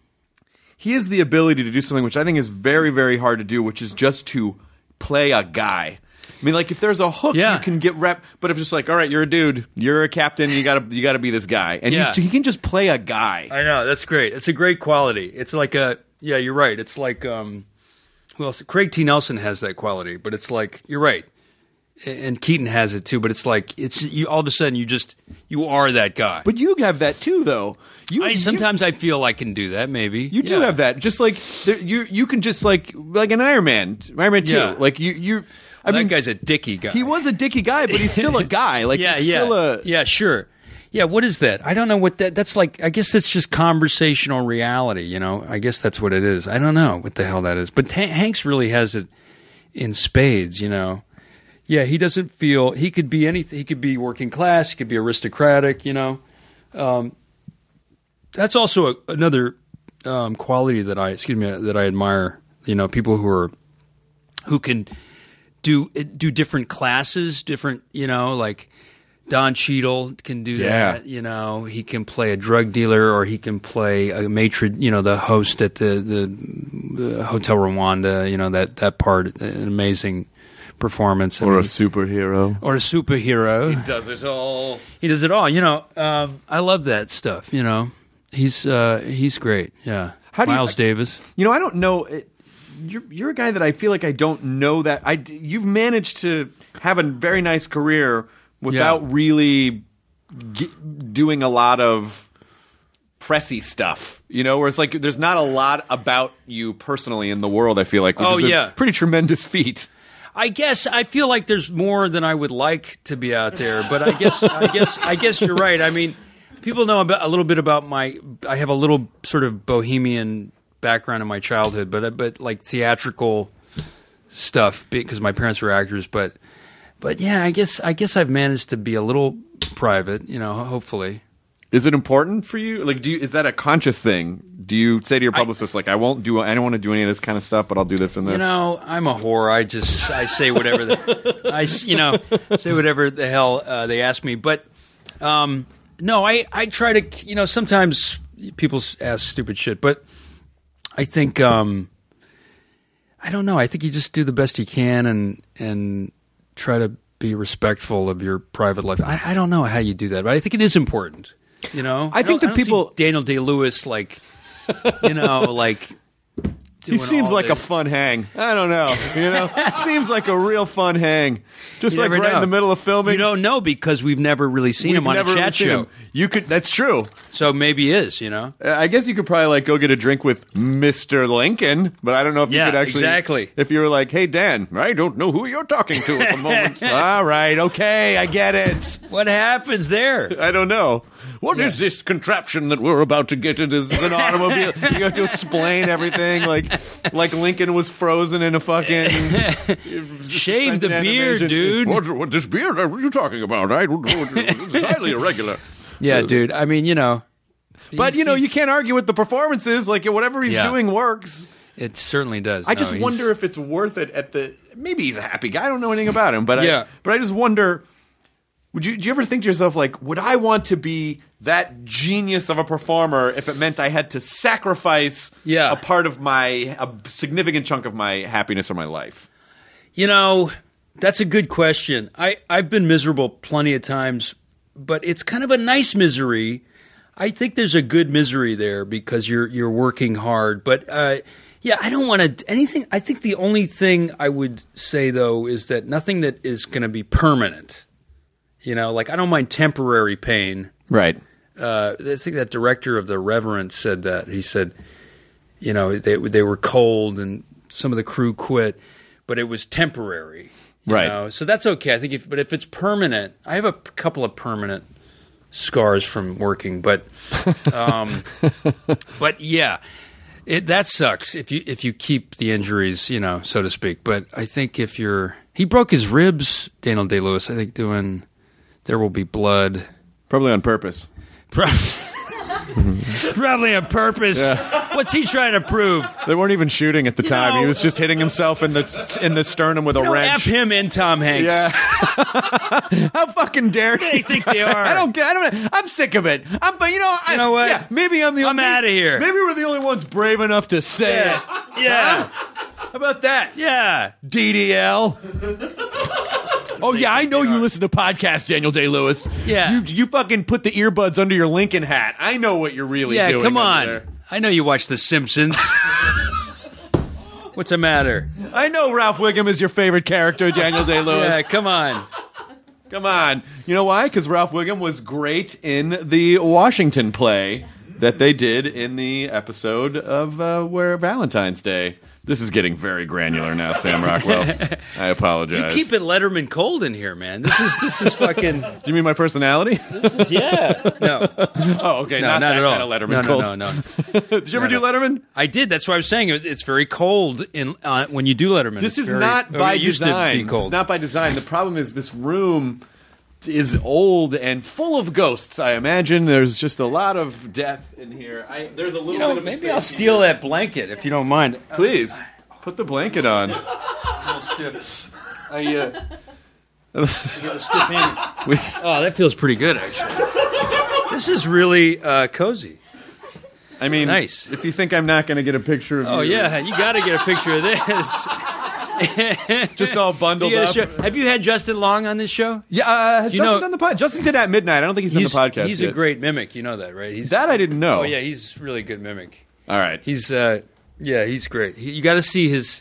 He has the ability to do something which I think is very, very hard to do, which is just to play a guy. I mean, like if there's a hook, Yeah. you can get rep. But if it's just like, all right, you're a dude, you're a captain, you gotta you gotta be this guy, and Yeah. he's, he can just play a guy. I know, that's great. It's a great quality. It's like a yeah, you're right. It's like um who else? Craig T. Nelson has that quality, but it's like you're right. And Keaton has it too, but it's like it's you all of a sudden you just you are that guy. But you have that too, though. You I, you- sometimes I feel I can do that, maybe. You do Yeah. have that, just like there, you. You can just like like an Iron Man, Iron Man two. Yeah. Like you, you. I that mean, guy's a dicky guy. he was a dicky guy, but he's still a guy. Like yeah, he's yeah, still a. yeah, sure. Yeah, what is that? I don't know what that. That's like. I guess that's just conversational reality. You know, I guess that's what it is. I don't know what the hell that is. But Han- Hanks really has it in spades. You know. Yeah, he doesn't feel he could be anything. He could be working class. He could be aristocratic. You know. Um, that's also a, another um, quality that I excuse me that I admire. You know, people who are who can do do different classes, different. You know, like Don Cheadle can do Yeah. that. You know, he can play a drug dealer, or he can play a maitre. You know, the host at the the, the Hotel Rwanda. You know that that part, an amazing performance. I Or a mean, superhero. or a superhero. He Does it all. he does it all. You know, um, I love that stuff. You know, he's uh, he's great. Yeah, How do you- Miles Davis. You know, I don't know. It, you're you're a guy that I feel like I don't know that. I you've managed to have a very nice career without Yeah. really ge- doing a lot of pressy stuff. You know, where it's like there's not a lot about you personally in the world. I feel like, which Oh, is a yeah. pretty tremendous feat. I guess I feel like there's more than I would like to be out there, but I guess I guess I guess you're right. I mean, people know about, a little bit about my. I have a little sort of bohemian background in my childhood, but but like theatrical stuff because my parents were actors. But but yeah, I guess I guess I've managed to be a little private. You know, hopefully. Is it important for you? Like, do you, is that a conscious thing? Do you say to your publicist, like, I won't do, I don't want to do any of this kind of stuff, but I'll do this and this? You know, I'm a whore. I just I say whatever the, I s- you know say whatever the hell uh, they ask me. But um, no, I I try to you know sometimes people s- ask stupid shit, but I think um, I don't know. I think you just do the best you can and and try to be respectful of your private life. I, I don't know how you do that, but I think it is important. You know, I think don't- the don't see people- Daniel Day Lewis like you know like. He doing seems all like the- a fun hang. I don't know. You know, seems like a real fun hang. Just You like never right know. in the middle of filming. You don't know because we've never really seen We've him on never a really chat seen show. him. You could. That's true. So maybe he is, you know? Uh, I guess you could probably like go get a drink with Mister Lincoln, but I don't know if Yeah, you could actually. exactly. If you were like, "Hey Dan, I don't know who you're talking to at the moment." All right, okay, I get it. What happens there? I don't know. What is this contraption that we're about to get? It is an automobile. You have to explain everything, like like Lincoln was frozen in a fucking Shave the suspended beard, animation. dude. What, what this beard? What are you talking about? I, it's highly irregular. Yeah, dude. I mean, you know. But he's- you know, you he's- can't argue with the performances. Like whatever he's Yeah. doing works. It certainly does. I No, just he's- wonder if it's worth it at the. Maybe he's a happy guy. I don't know anything about him, but Yeah. I, but I just wonder. Would you, do you ever think to yourself, like, would I want to be that genius of a performer if it meant I had to sacrifice Yeah. a part of my, a significant chunk of my happiness or my life? You know, that's a good question. I, I've been miserable plenty of times, but it's kind of a nice misery. I think there's a good misery there because you're you're working hard. But uh, yeah, I don't want to anything. I think the only thing I would say though is that nothing that is going to be permanent. You know, like I don't mind temporary pain. Right. Uh, I think that director of The Reverend said that. He said, you know, they they were cold and some of the crew quit, but it was temporary. You Right. know? So that's okay. I think if but if it's permanent, I have a p- couple of permanent scars from working, but um, but yeah, it that sucks if you if you keep the injuries, you know, so to speak. But I think if you're he broke his ribs, Daniel Day-Lewis, I think doing There Will Be Blood. Probably on purpose. Probably on purpose. Yeah. What's he trying to prove? They weren't even shooting at the You time. know- he was just hitting himself in the in the sternum with a No, wrench. F him in Tom Hanks. Yeah. How fucking dare They think they are. I don't. I don't. I'm sick of it. I'm. But you know. I, You know what? Yeah, maybe I'm the. I'm only, outta here. Maybe we're the only ones brave enough to say Yeah. it. Yeah. How about that? Yeah. D D L. Oh yeah, I know you listen to podcasts, Daniel Day-Lewis. Yeah. You you fucking put the earbuds under your Lincoln hat. I know what you're really Yeah, doing. come under on. there. I know you watch The Simpsons. What's the matter? I know Ralph Wiggum is your favorite character, Daniel Day-Lewis. Yeah, come on. Come on. You know why? Because Ralph Wiggum was great in the Washington play that they did in the episode of uh, where Valentine's Day. This is getting very granular now, Sam Rockwell. I apologize. You keep it Letterman cold in here, man. This is this is fucking. Do you mean my personality? This is yeah. No, Oh, okay. no, not, not, that at all. kind of Letterman no, no, cold. no, no. Did you ever No, do no. Letterman? I did. That's what I was saying. It- It's very cold in uh, when you do Letterman. This It's is very- not or by it used design. To be cold. It's not by design. The problem is this room is old and full of ghosts. I imagine there's just a lot of death in here. I, there's a little You know, bit of maybe space I'll steal here. that blanket if you don't mind. Please put the blanket on. I, uh, I got a stiff hand. Oh, that feels pretty good, actually. This is really uh, cozy. I mean, Nice. if you think I'm not going to get a picture of Oh you, yeah, you got to get a picture of this. just all bundled You up. gotta show- have you had Justin Long on this show? Yeah, uh, has You Justin know- done the pod? Justin did at midnight. I don't think he's, He's, done the podcast he's yet. a great mimic. You know that, right? He's, That I didn't know. Oh yeah, he's really good mimic. All right. He's uh, yeah, he's great. He, you got to see his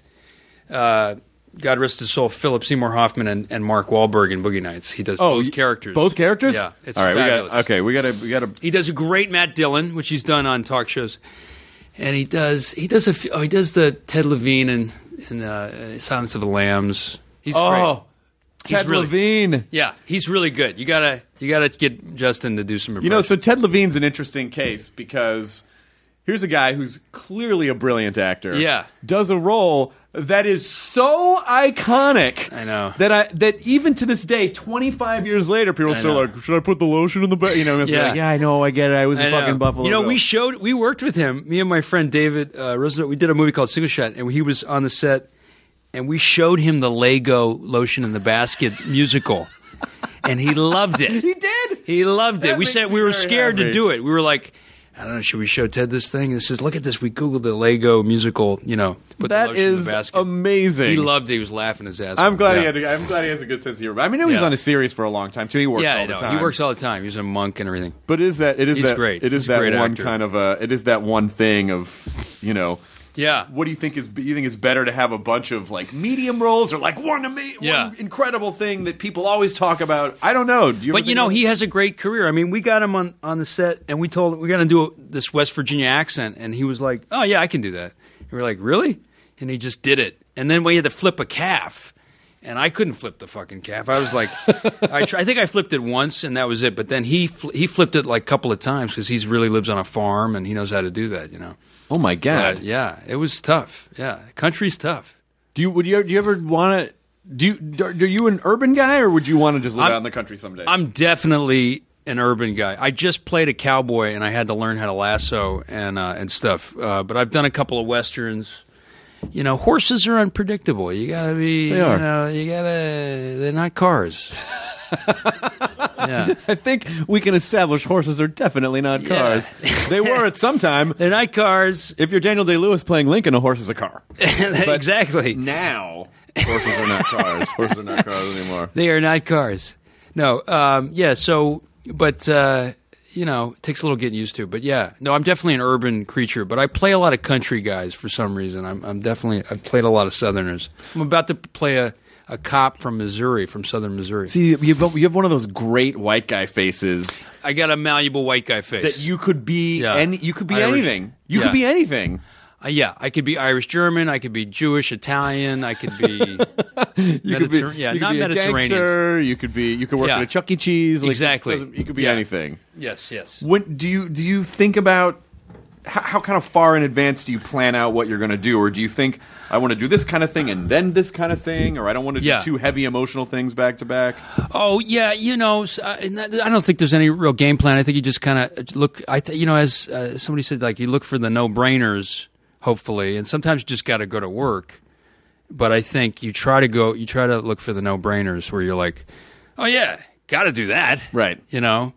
uh, God rest his soul, Philip Seymour Hoffman and, and Mark Wahlberg in Boogie Nights. He does Oh, both y- characters. Both characters? Yeah, it's all right. fabulous. We got okay. We got to. We got to. He does a great Matt Dillon, which he's done on talk shows, and he does he does a few, oh, he does the Ted Levine and in uh, Silence of the Lambs. He's Oh, great. He's Ted really- Levine. Yeah, he's really good. You gotta you gotta get Justin to do some. You know, so impressions. Ted Levine's an interesting case because here's a guy who's clearly a brilliant actor. Yeah. Does a role that is so iconic. I know. That I that even to this day, twenty-five years later, people are I still know. like, should I put the lotion in the bed? You know, it's Yeah. like, yeah, I know, I get it. I was a I know. fucking Buffalo You know, Bill. we showed, we worked with him. Me and my friend David uh, Rosenthal. We did a movie called Single Shot, and he was on the set, and we showed him the Lego Lotion in the Basket musical, and he loved it. He did. He loved it. That We makes said me we were very scared to happy. do it. We were like, I don't know, should we show Ted this thing? And says, look at this. We googled the Lego musical. You know, put the That lotion in is the basket. amazing. He loved it. He was laughing his ass. I'm off. glad Yeah. he had. A, I'm glad he has a good sense of humor. I mean, I know he's Yeah. on a series for a long time too. He works Yeah, all I the know. time. He works all the time. He's a monk and everything. But it is that it is He's that great. it is He's a that great one actor. kind of a it is that one thing of, you know, Yeah. what do you think is you think is better to have a bunch of like medium roles or like one ama- Yeah. one incredible thing that people always talk about? I don't know. Do you ever But you think know, of- he has a great career. I mean, we got him on, on the set, and we told him we're going to do a, this West Virginia accent, and he was like, "Oh yeah, I can do that." And we were like, "Really?" And he just did it. And then we had to flip a calf, and I couldn't flip the fucking calf. I was like, I, tr- I think I flipped it once, and that was it. But then he fl- he flipped it like a couple of times because he really lives on a farm and he knows how to do that. You know. Oh my god. But, yeah, it was tough. Yeah, country's tough. Do you would you do you ever want to do you, are you an urban guy or would you want to just live I'm- out in the country someday? I'm definitely an urban guy. I just played a cowboy, and I had to learn how to lasso and uh, and stuff. Uh, but I've done a couple of westerns. You know, horses are unpredictable. You gotta be. They you are. know, you gotta. They're not cars. Yeah. I think we can establish horses are definitely not cars. They were at some time. They're not cars. If you're Daniel Day-Lewis playing Lincoln, a horse is a car. Exactly. Now, horses are not cars. Horses are not cars anymore. They are not cars. No. Um, yeah. So, but uh, you know, it takes a little getting used to. But yeah, no, I'm definitely an urban creature. But I play a lot of country guys for some reason. I'm, I'm definitely. I've played a lot of Southerners. I'm about to play a. A cop from Missouri, from southern Missouri. See, you have, you have one of those great white guy faces. I got a malleable white guy face. That you could be Yeah. any. You could be Irish. anything. You Yeah. could be anything. Uh, yeah, I could be Irish German. I could be Jewish Italian. I could be You could be, Mediter- yeah, you could not be a Mediterranean. gangster. You could be. You could work Yeah. at a Chuck E. Cheese. Like, Exactly. it doesn't- You could be Yeah. anything. Yes, yes. When do you do you think about how, how kind of far in advance do you plan out what you're going to do, or do you think I want to do this kind of thing and then this kind of thing, or I don't want to do Yeah. two heavy emotional things back to back? Oh yeah, you know, s- uh, and that- I don't think there's any real game plan. I think you just kind of look. I th- you know, as uh, somebody said, like you look for the no brainers, hopefully, and sometimes you just got to go to work. But I think you try to go, you try to look for the no brainers where you're like, oh yeah, got to do that, Right. You know,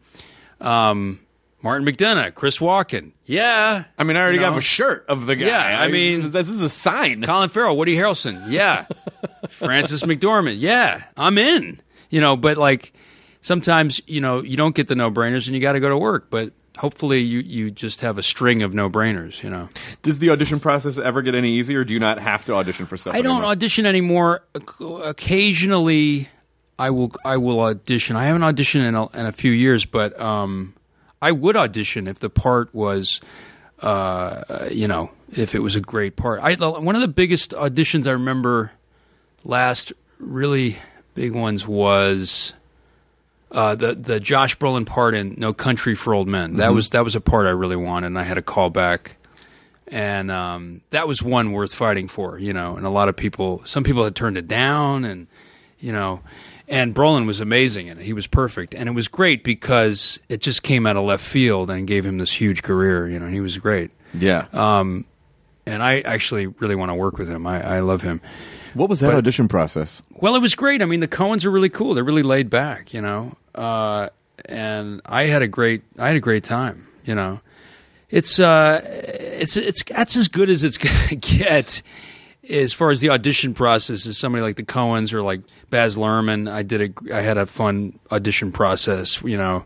um, Martin McDonough, Chris Walken, yeah. I mean, I already You know? have a shirt of the guy. Yeah, I mean- this is a sign. Colin Farrell, Woody Harrelson, yeah. Francis McDormand, yeah. I'm in. You know, but like sometimes, you know, you don't get the no-brainers and you got to go to work, but hopefully you, you just have a string of no-brainers, you know. Does the audition process ever get any easier, or do you not have to audition for stuff I don't anymore? audition anymore. Occasionally I will I will audition. I haven't auditioned in a, in a few years, but um, I would audition if the part was uh, you know, if it was a great part. I one of the biggest auditions I remember last really big ones was uh, the the Josh Brolin part in No Country for Old Men. That Mhm. was that was a part I really wanted, and I had a call back, and um, that was one worth fighting for. You know, and a lot of people, some people had turned it down, and you know, and Brolin was amazing in it. He was perfect, and it was great because it just came out of left field and gave him this huge career. You know, and he was great. Yeah. Um, and I actually really want to work with him. I, I love him. What was that But- audition process? Well, it was great. I mean, the Coens are really cool. They're really laid back, you know. Uh, and I had a great, I had a great time. You know, it's uh, it's it's that's as good as it's gonna get as far as the audition process. Is somebody like the Coens or like Baz Luhrmann. I did a, I had a fun audition process. You know,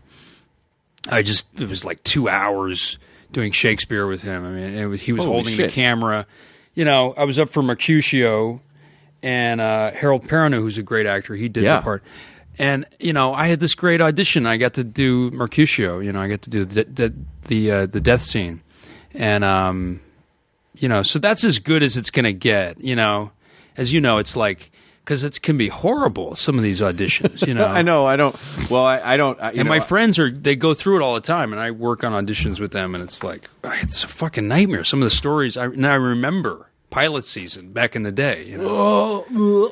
I just it was like two hours doing Shakespeare with him. I mean, it was, he was Holy holding shit. the camera. You know, I was up for Mercutio. And uh, Harold Perrineau, who's a great actor, he did Yeah. the part. And you know, I had this great audition. I got to do Mercutio. You know, I got to do the the the, uh, the death scene, and um, you know, so that's as good as it's going to get. You know, as you know, it's like because it can be horrible. Some of these auditions, you know. I know. I don't. Well, I, I don't. I, you And know, my friends are they go through it all the time, and I work on auditions with them, and it's like it's a fucking nightmare. Some of the stories I now I remember. Pilot season back in the day, you know.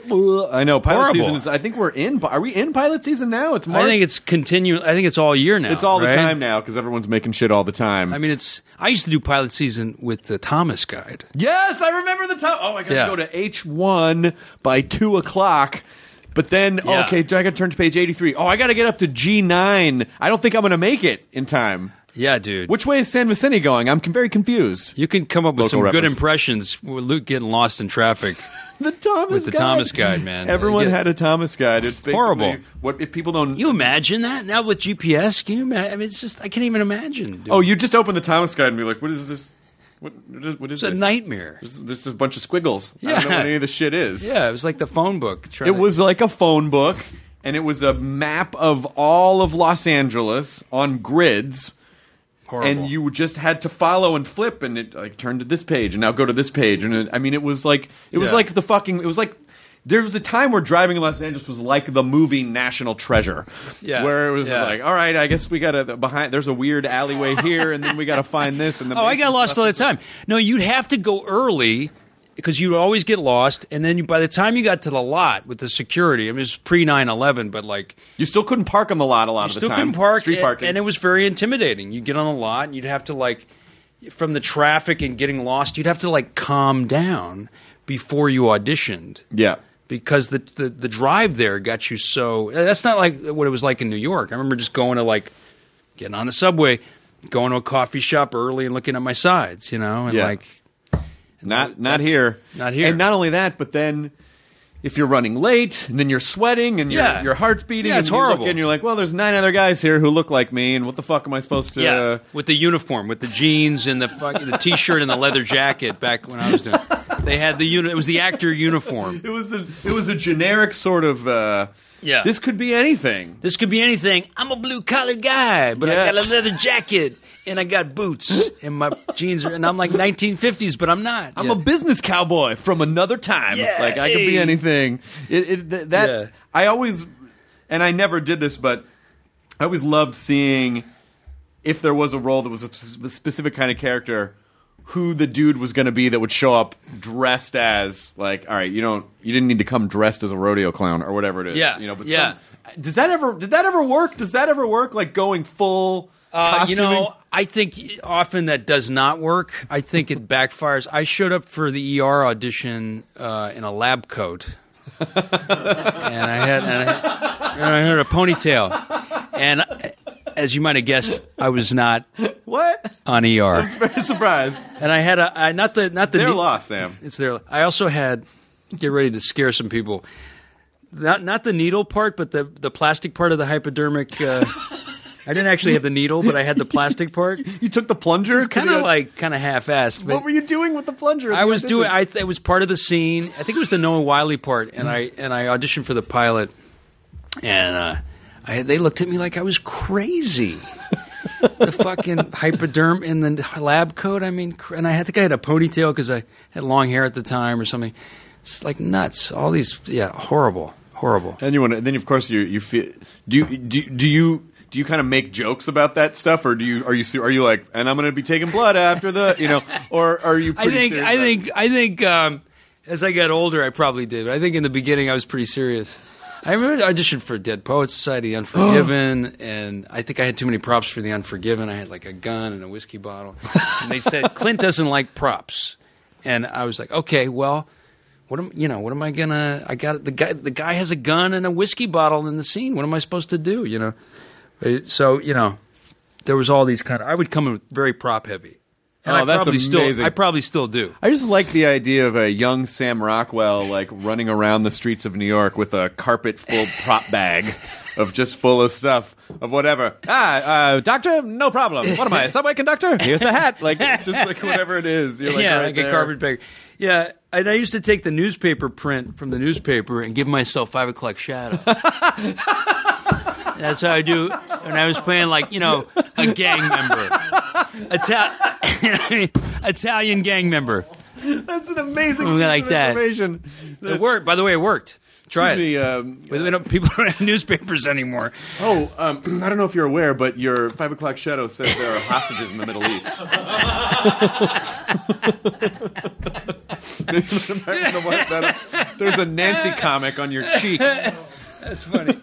I know. Pilot Horrible. season is. I think we're in. Are we in pilot season now? It's March. I think it's continue. I think it's all year now. It's all right? the time now because everyone's making shit all the time. I mean, it's. I used to do pilot season with the Thomas Guide. yes, I remember the time. Oh, I got to Yeah. go to H one by two o'clock. But then, oh, Yeah. okay, I got to turn to page eighty-three. Oh, I got to get up to G nine. I don't think I'm going to make it in time. Yeah, dude. Which way is San Vicente going? I'm very confused. You can come up with Local some good reference. impressions with Luke getting lost in traffic. The Thomas With the Guide. Thomas Guide, man. Everyone You get- had a Thomas Guide. It's basically Horrible. What if people don't? You imagine that now with G P S? Can you imagine? I mean, it's just I can't even imagine. Dude. Oh, you just open the Thomas Guide and be like, "What is this? What, what is, what is it's a this? nightmare. There's, there's just a bunch of squiggles. I don't know Yeah. what any of the shit is. Yeah, it was like the phone book. trying It to- was like a phone book, and it was a map of all of Los Angeles on grids. horrible. And you just had to follow and flip, and it like turned to this page, and now go to this page, and it, I mean, it was like it was Yeah. like the fucking. It was like there was a time where driving in Los Angeles was like the movie National Treasure, Yeah. where it was Yeah. like, all right, I guess we got to behind. There's a weird alleyway here, and then we got to find this. And the Oh, I got Mason lost stuff. all the time. No, you'd have to go early because you'd always get lost, and then you, by the time you got to the lot with the security, I mean, it was pre nine eleven, but like You still couldn't park on the lot a lot you of the still time. couldn't park, Street and, parking, and it was very intimidating. You'd get on the lot, and you'd have to like, from the traffic and getting lost, you'd have to like calm down before you auditioned. yeah. because the, the the drive there got you so. That's not like what it was like in New York. I remember just going to like getting on the subway, going to a coffee shop early and looking at my sides, you know, and Yeah. like Not not That's- here. not here. And not only that, but then if you're running late and then you're sweating and your Yeah. your heart's beating Yeah, and it's you look horrible. and you're like, well, there's nine other guys here who look like me, and what the fuck am I supposed to? yeah, with the uniform, with the jeans and the fucking the t-shirt and the leather jacket. Back when I was doing, they had the uni- It was the actor uniform. It was a it was a generic sort of. Uh, Yeah. This could be anything. This could be anything. I'm a blue collar guy, but Yeah. I got a leather jacket and I got boots and my jeans are, and I'm like nineteen fifties, but I'm not. I'm Yeah. a business cowboy from another time. Yeah, like I could be hey. anything. It, it th- that Yeah. I always, and I never did this, but I always loved seeing if there was a role that was a sp- specific kind of character, who the dude was going to be that would show up dressed as like, all right, you don't, you didn't need to come dressed as a rodeo clown or whatever it is. Yeah, you know. But yeah. some- does that ever? Did that ever work? Does that ever work? Like going full. Uh, you costuming? know, I think often that does not work. I think it backfires. I showed up for the E R audition uh, in a lab coat, and I had and I, and I had a ponytail, and uh, as you might have guessed, I was not what? on E R, Very surprised. and I had a I, not the not the Their ne- loss, Sam. It's their. I also had get ready to scare some people. Not not the needle part, but the the plastic part of the hypodermic. Uh, I didn't actually have the needle, but I had the plastic part. You took the plunger. It's to kind the- of like kind of half-assed. But What were you doing with the plunger? at I the was doing. audition? I it was part of the scene. I think it was the Noah Wiley part, and I and I auditioned for the pilot, and uh, I, they looked at me like I was crazy. The fucking hypoderm in the lab coat. I mean, cr- and I, I think I had a ponytail because I had long hair at the time or something. It's like nuts. All these, yeah, horrible, horrible. And you want to, then of course you you feel do you do, do you do you kind of make jokes about that stuff, or do you are you are you like, and I'm going to be taking blood after the, you know, or are you I pretty think serious I about it? think I think um, as I got older, I probably did. But I think in the beginning, I was pretty serious. I remember I auditioned for Dead Poets Society, Unforgiven, and I think I had too many props for the Unforgiven. I had like a gun and a whiskey bottle, and they said Clint doesn't like props, and I was like, okay, well, what am you know what am I gonna? I got the guy. The guy has a gun and a whiskey bottle in the scene. What am I supposed to do? You know, so you know, there was all these kind of. I would come in very prop heavy. And Oh, I that's probably amazing. Still, I probably still do. I just like the idea of a young Sam Rockwell like running around the streets of New York with a carpet full prop bag of just full of stuff of whatever. Ah, uh, doctor, no problem. What am I, a subway conductor? Here's the hat. Like just like whatever it is. You're like yeah, right like there. a carpetbagger. Yeah, and I used to take the newspaper print from the newspaper and give myself five o'clock shadow. That's how I do. And I was playing like you know a gang member, Ital- Italian gang member. That's an amazing Something piece like of that. information. It worked. By the way, it worked. Try Excuse it. me, um, But we don't- people don't have newspapers anymore. Oh, um, I don't know if you're aware, but your five o'clock shadow says there are hostages in the Middle East. There's a Nancy comic on your cheek. That's funny.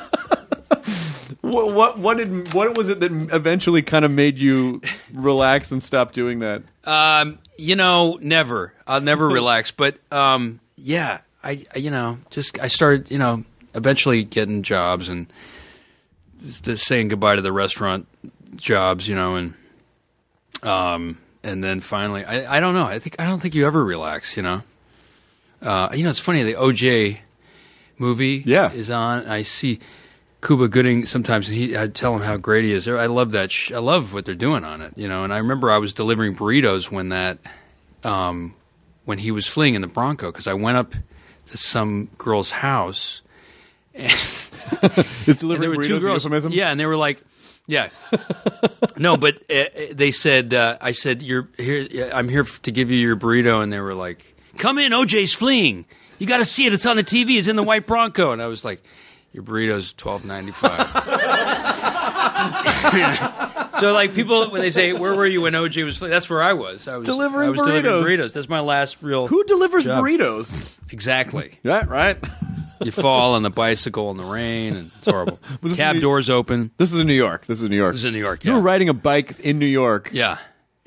What, what what did what was it that eventually kind of made you relax and stop doing that? Um, you know, never. I'll never relax. But um, yeah, I, I you know just I started you know eventually getting jobs and just, just saying goodbye to the restaurant jobs, you know, and um, and then finally, I, I don't know. I think I don't think you ever relax, you know. Uh, you know, it's funny. The O J movie Yeah. is on. I see Cuba Gooding sometimes, and he, I tell him how great he is. I love that. Sh- I love what they're doing on it, you know. And I remember I was delivering burritos when that, um, when he was fleeing in the Bronco, because I went up to some girl's house, and, Is and delivering there were two burritos girls. euphemism? Yeah, and they were like, yeah, no, but uh, they said, uh, I said, "You're here. I'm here to give you your burrito," and they were like, "Come in, O J's fleeing. You got to see it. It's on the T V. It's in the white Bronco." And I was like, "Your burrito's twelve ninety five." So, like, people when they say, "Where were you when O J was fleeing?" That's where I was. I was Delivering I was delivering burritos. burritos. That's my last real. Who delivers job. burritos? Exactly. Yeah, right. You fall on the bicycle in the rain, and it's horrible. this Cab in New- doors open. This is in New York. This is in New York. This is in New York. You Yeah. were riding a bike in New York. Yeah.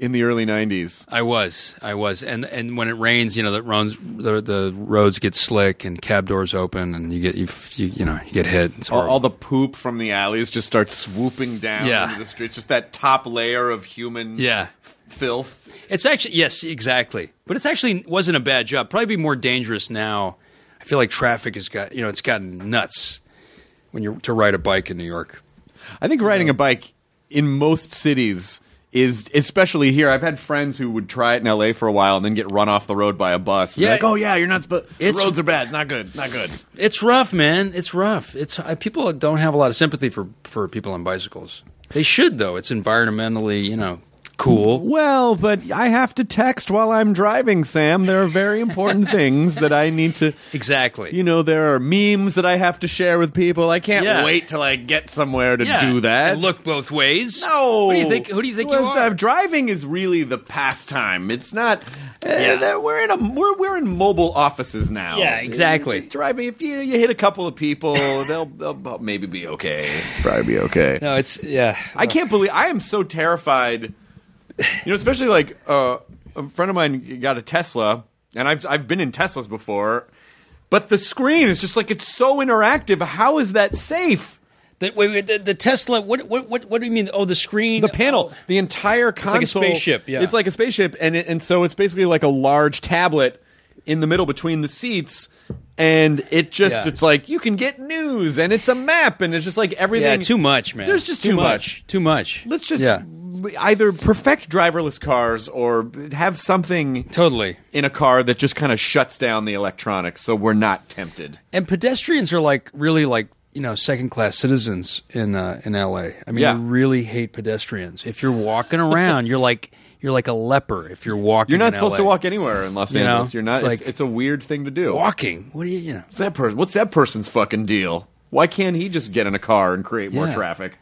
in the early nineties. I was, I was, and and when it rains, you know, the roads the the roads get slick and cab doors open, and you get you you, you know you get hit. It's All, horrible. all the poop from the alleys just starts swooping down Yeah. into the streets. Just that top layer of human yeah. f- filth. It's actually yes, exactly. But it's actually wasn't a bad job. Probably be more dangerous now. I feel like traffic has got you know it's gotten nuts when you're to ride a bike in New York. I think riding a bike in most cities is, especially here. I've had friends who would try it in L A for a while and then get run off the road by a bus. And Yeah. yeah, like, oh yeah, you're not supposed. The It's- roads are bad. Not good. Not good. It's rough, man. It's rough. It's uh, people don't have a lot of sympathy for for people on bicycles. They should though. It's environmentally, you know, cool. Well, but I have to text while I'm driving, Sam. There are very important things that I need to. Exactly. You know, there are memes that I have to share with people. I can't Yeah. wait till I get somewhere to yeah. do that. And look both ways. No. Who do you think? Who do you think you Listen, are? Driving is really the pastime. It's not. Uh, Yeah. that we're in a we're we're in mobile offices now. Yeah, exactly. Uh, Driving. If you you hit a couple of people, they'll they'll maybe be okay. Probably be okay. No, it's yeah. I can't believe I am so terrified. You know, especially like uh, a friend of mine got a Tesla, and I've I've been in Teslas before, but the screen is just like it's so interactive. How is that safe? The, wait, wait, the, the Tesla. What, what, what, what do you mean? Oh, the screen. The panel, Oh. the entire console, like a spaceship, yeah. It's like a spaceship, and it, and so it's basically like a large tablet in the middle between the seats, and it just Yeah. it's like you can get news, and it's a map, and it's just like everything. Yeah, too much, man. There's just too much. Too much. Let's just yeah, either perfect driverless cars or have something totally. in a car that just kind of shuts down the electronics, so we're not tempted. And pedestrians are like really like you know second class citizens in uh, in L A. I mean, Yeah. you really hate pedestrians. If you're walking around, you're like you're like a leper. If you're walking, You're not in supposed L A. to walk anywhere in Los You know, Angeles. You're not. it's It's, like- it's a weird thing to do. walking. What do you you know? What's that person? What's that person's fucking deal? Why can't he just get in a car and create more Yeah. traffic?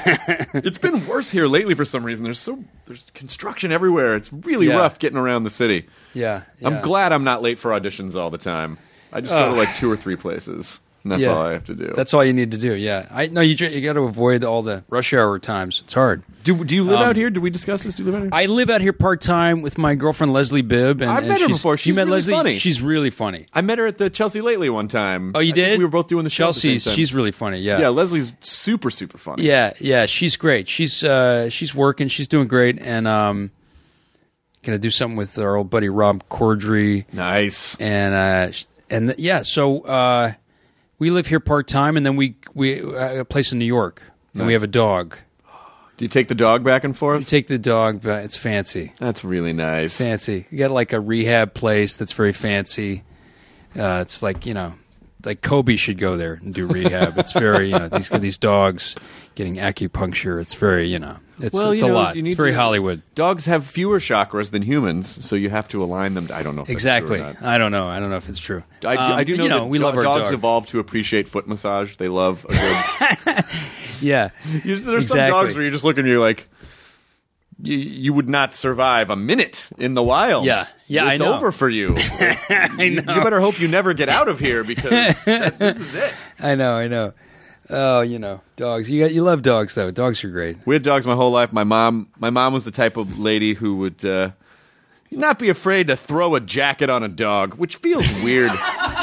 It's been worse here lately for some reason. There's so there's construction everywhere. It's really Yeah. rough getting around the city. Yeah, I'm yeah. glad I'm not late for auditions all the time. I just go to like two or three places, and that's Yeah. all I have to do. That's all you need to do. Yeah, I no. You you got to avoid all the rush hour times. It's hard. do do you live Um, out here? Did we discuss this? Do you live out here? I live out here part time with my girlfriend Leslie Bibb. And, I've and met her she's- before. you She's met really Leslie. funny. She's really funny. I met her at the Chelsea Lately one time. Oh, you I think did? we were both doing the show. at the same Chelsea. time. She's really funny. Yeah. yeah. Leslie's super super funny. Yeah, yeah, she's great. She's uh, she's working. She's doing great, and um, gonna do something with our old buddy Rob Corddry, Nice. and uh, sh- and th- yeah. So uh, we live here part time, and then we we uh, a place in New York, and we Nice. have a dog. Do you take the dog back and You forth? take the dog, but it's fancy, That's really nice. fancy. You got like a rehab place that's very fancy. Uh, it's like you know, like Kobe should go there and do rehab. It's very you know these these dogs getting acupuncture. It's very you know it's Well, it's you a know, lot. you need It's very to- Hollywood. Dogs have fewer chakras than humans, so you have to align them. I don't know if that's Exactly. true or not. I don't know. I don't know if it's true. I, do- Um, I do know, you that know we do- love our dogs dog. evolved to appreciate foot massage. They love a good. Yeah, you just, there's Exactly. some dogs where you're just looking, and you're like, you, you would not survive a minute in the wild. Yeah. Yeah, I it's know. over for you. I know. You better hope you never get out of here because that- this is it. I know. I know. Oh, you know, dogs. You got, you love dogs though. Dogs are great. We had dogs my whole life. My mom, my mom was the type of lady who would uh, not be afraid to throw a jacket on a dog, which feels weird.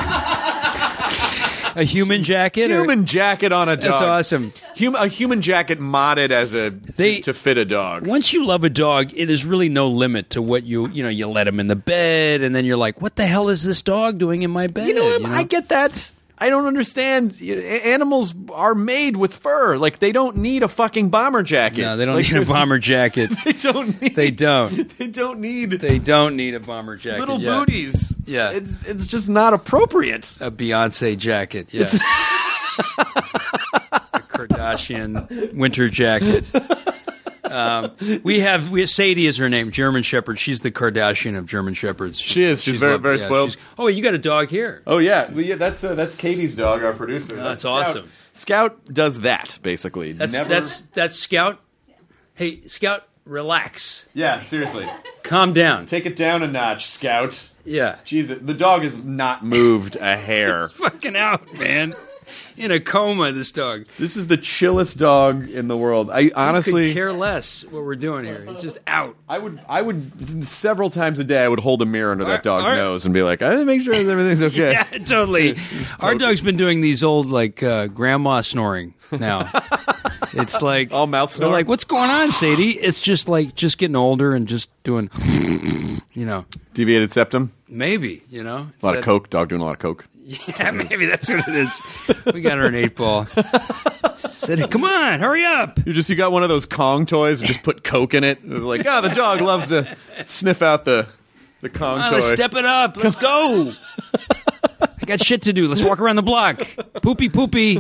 A human jacket. or- Human jacket on a dog. That's awesome. Hum- a human jacket modded as a They- to, to fit a dog. Once you love a dog, it, there's really no limit to what you you know. You let him in the bed, and then you're like, "What the hell is this dog doing in my bed?" You know, what? I get that. I don't understand. You know, a- Animals are made with fur. Like they don't need a fucking bomber jacket. No, they don't Like, need a there's- bomber jacket. They don't need. They don't. They don't need They don't need a bomber jacket. little yeah. booties. Yeah. it's it's just not appropriate. A Beyonce jacket. Yeah. A Kardashian winter jacket. Um, we have we have Sadie is her name, German Shepherd. She's the Kardashian of German Shepherds. She is. She's very- very spoiled. she's- Oh, you got a dog here. Oh yeah, well, yeah. That's uh, that's Katie's dog, our producer. that's Scout. awesome. Scout does that basically. That's Never, that's that's Scout. Hey, Scout, relax. yeah. Seriously, Calm down. take it down a notch, Scout. Yeah. Jesus, the dog has not moved a hair. Fucking out, man. in a coma. This dog. This is the chillest dog in the world. I honestly Could care less what we're doing here. He's just out. I would, I would several times a day. I would hold a mirror under that All right, dog's all right. nose and be like, "I didn't make sure everything's okay." Yeah, totally. Our dog's been doing these old like uh, grandma snoring now. It's like All mouth They're snore? like, "What's going on, Sadie?" It's just like just getting older and just doing, you know, Deviated septum. maybe you know A lot of coke. Dog doing a lot of coke. Yeah, maybe that's what it is. We got her an eight ball. Said, "Come on, hurry up." You just you got one of those Kong toys and just put coke in it. It was like, oh, the dog loves to sniff out the the Kong Come on, toy. let's step it up. Let's go. I got shit to do. Let's walk around the block. Poopy, poopy.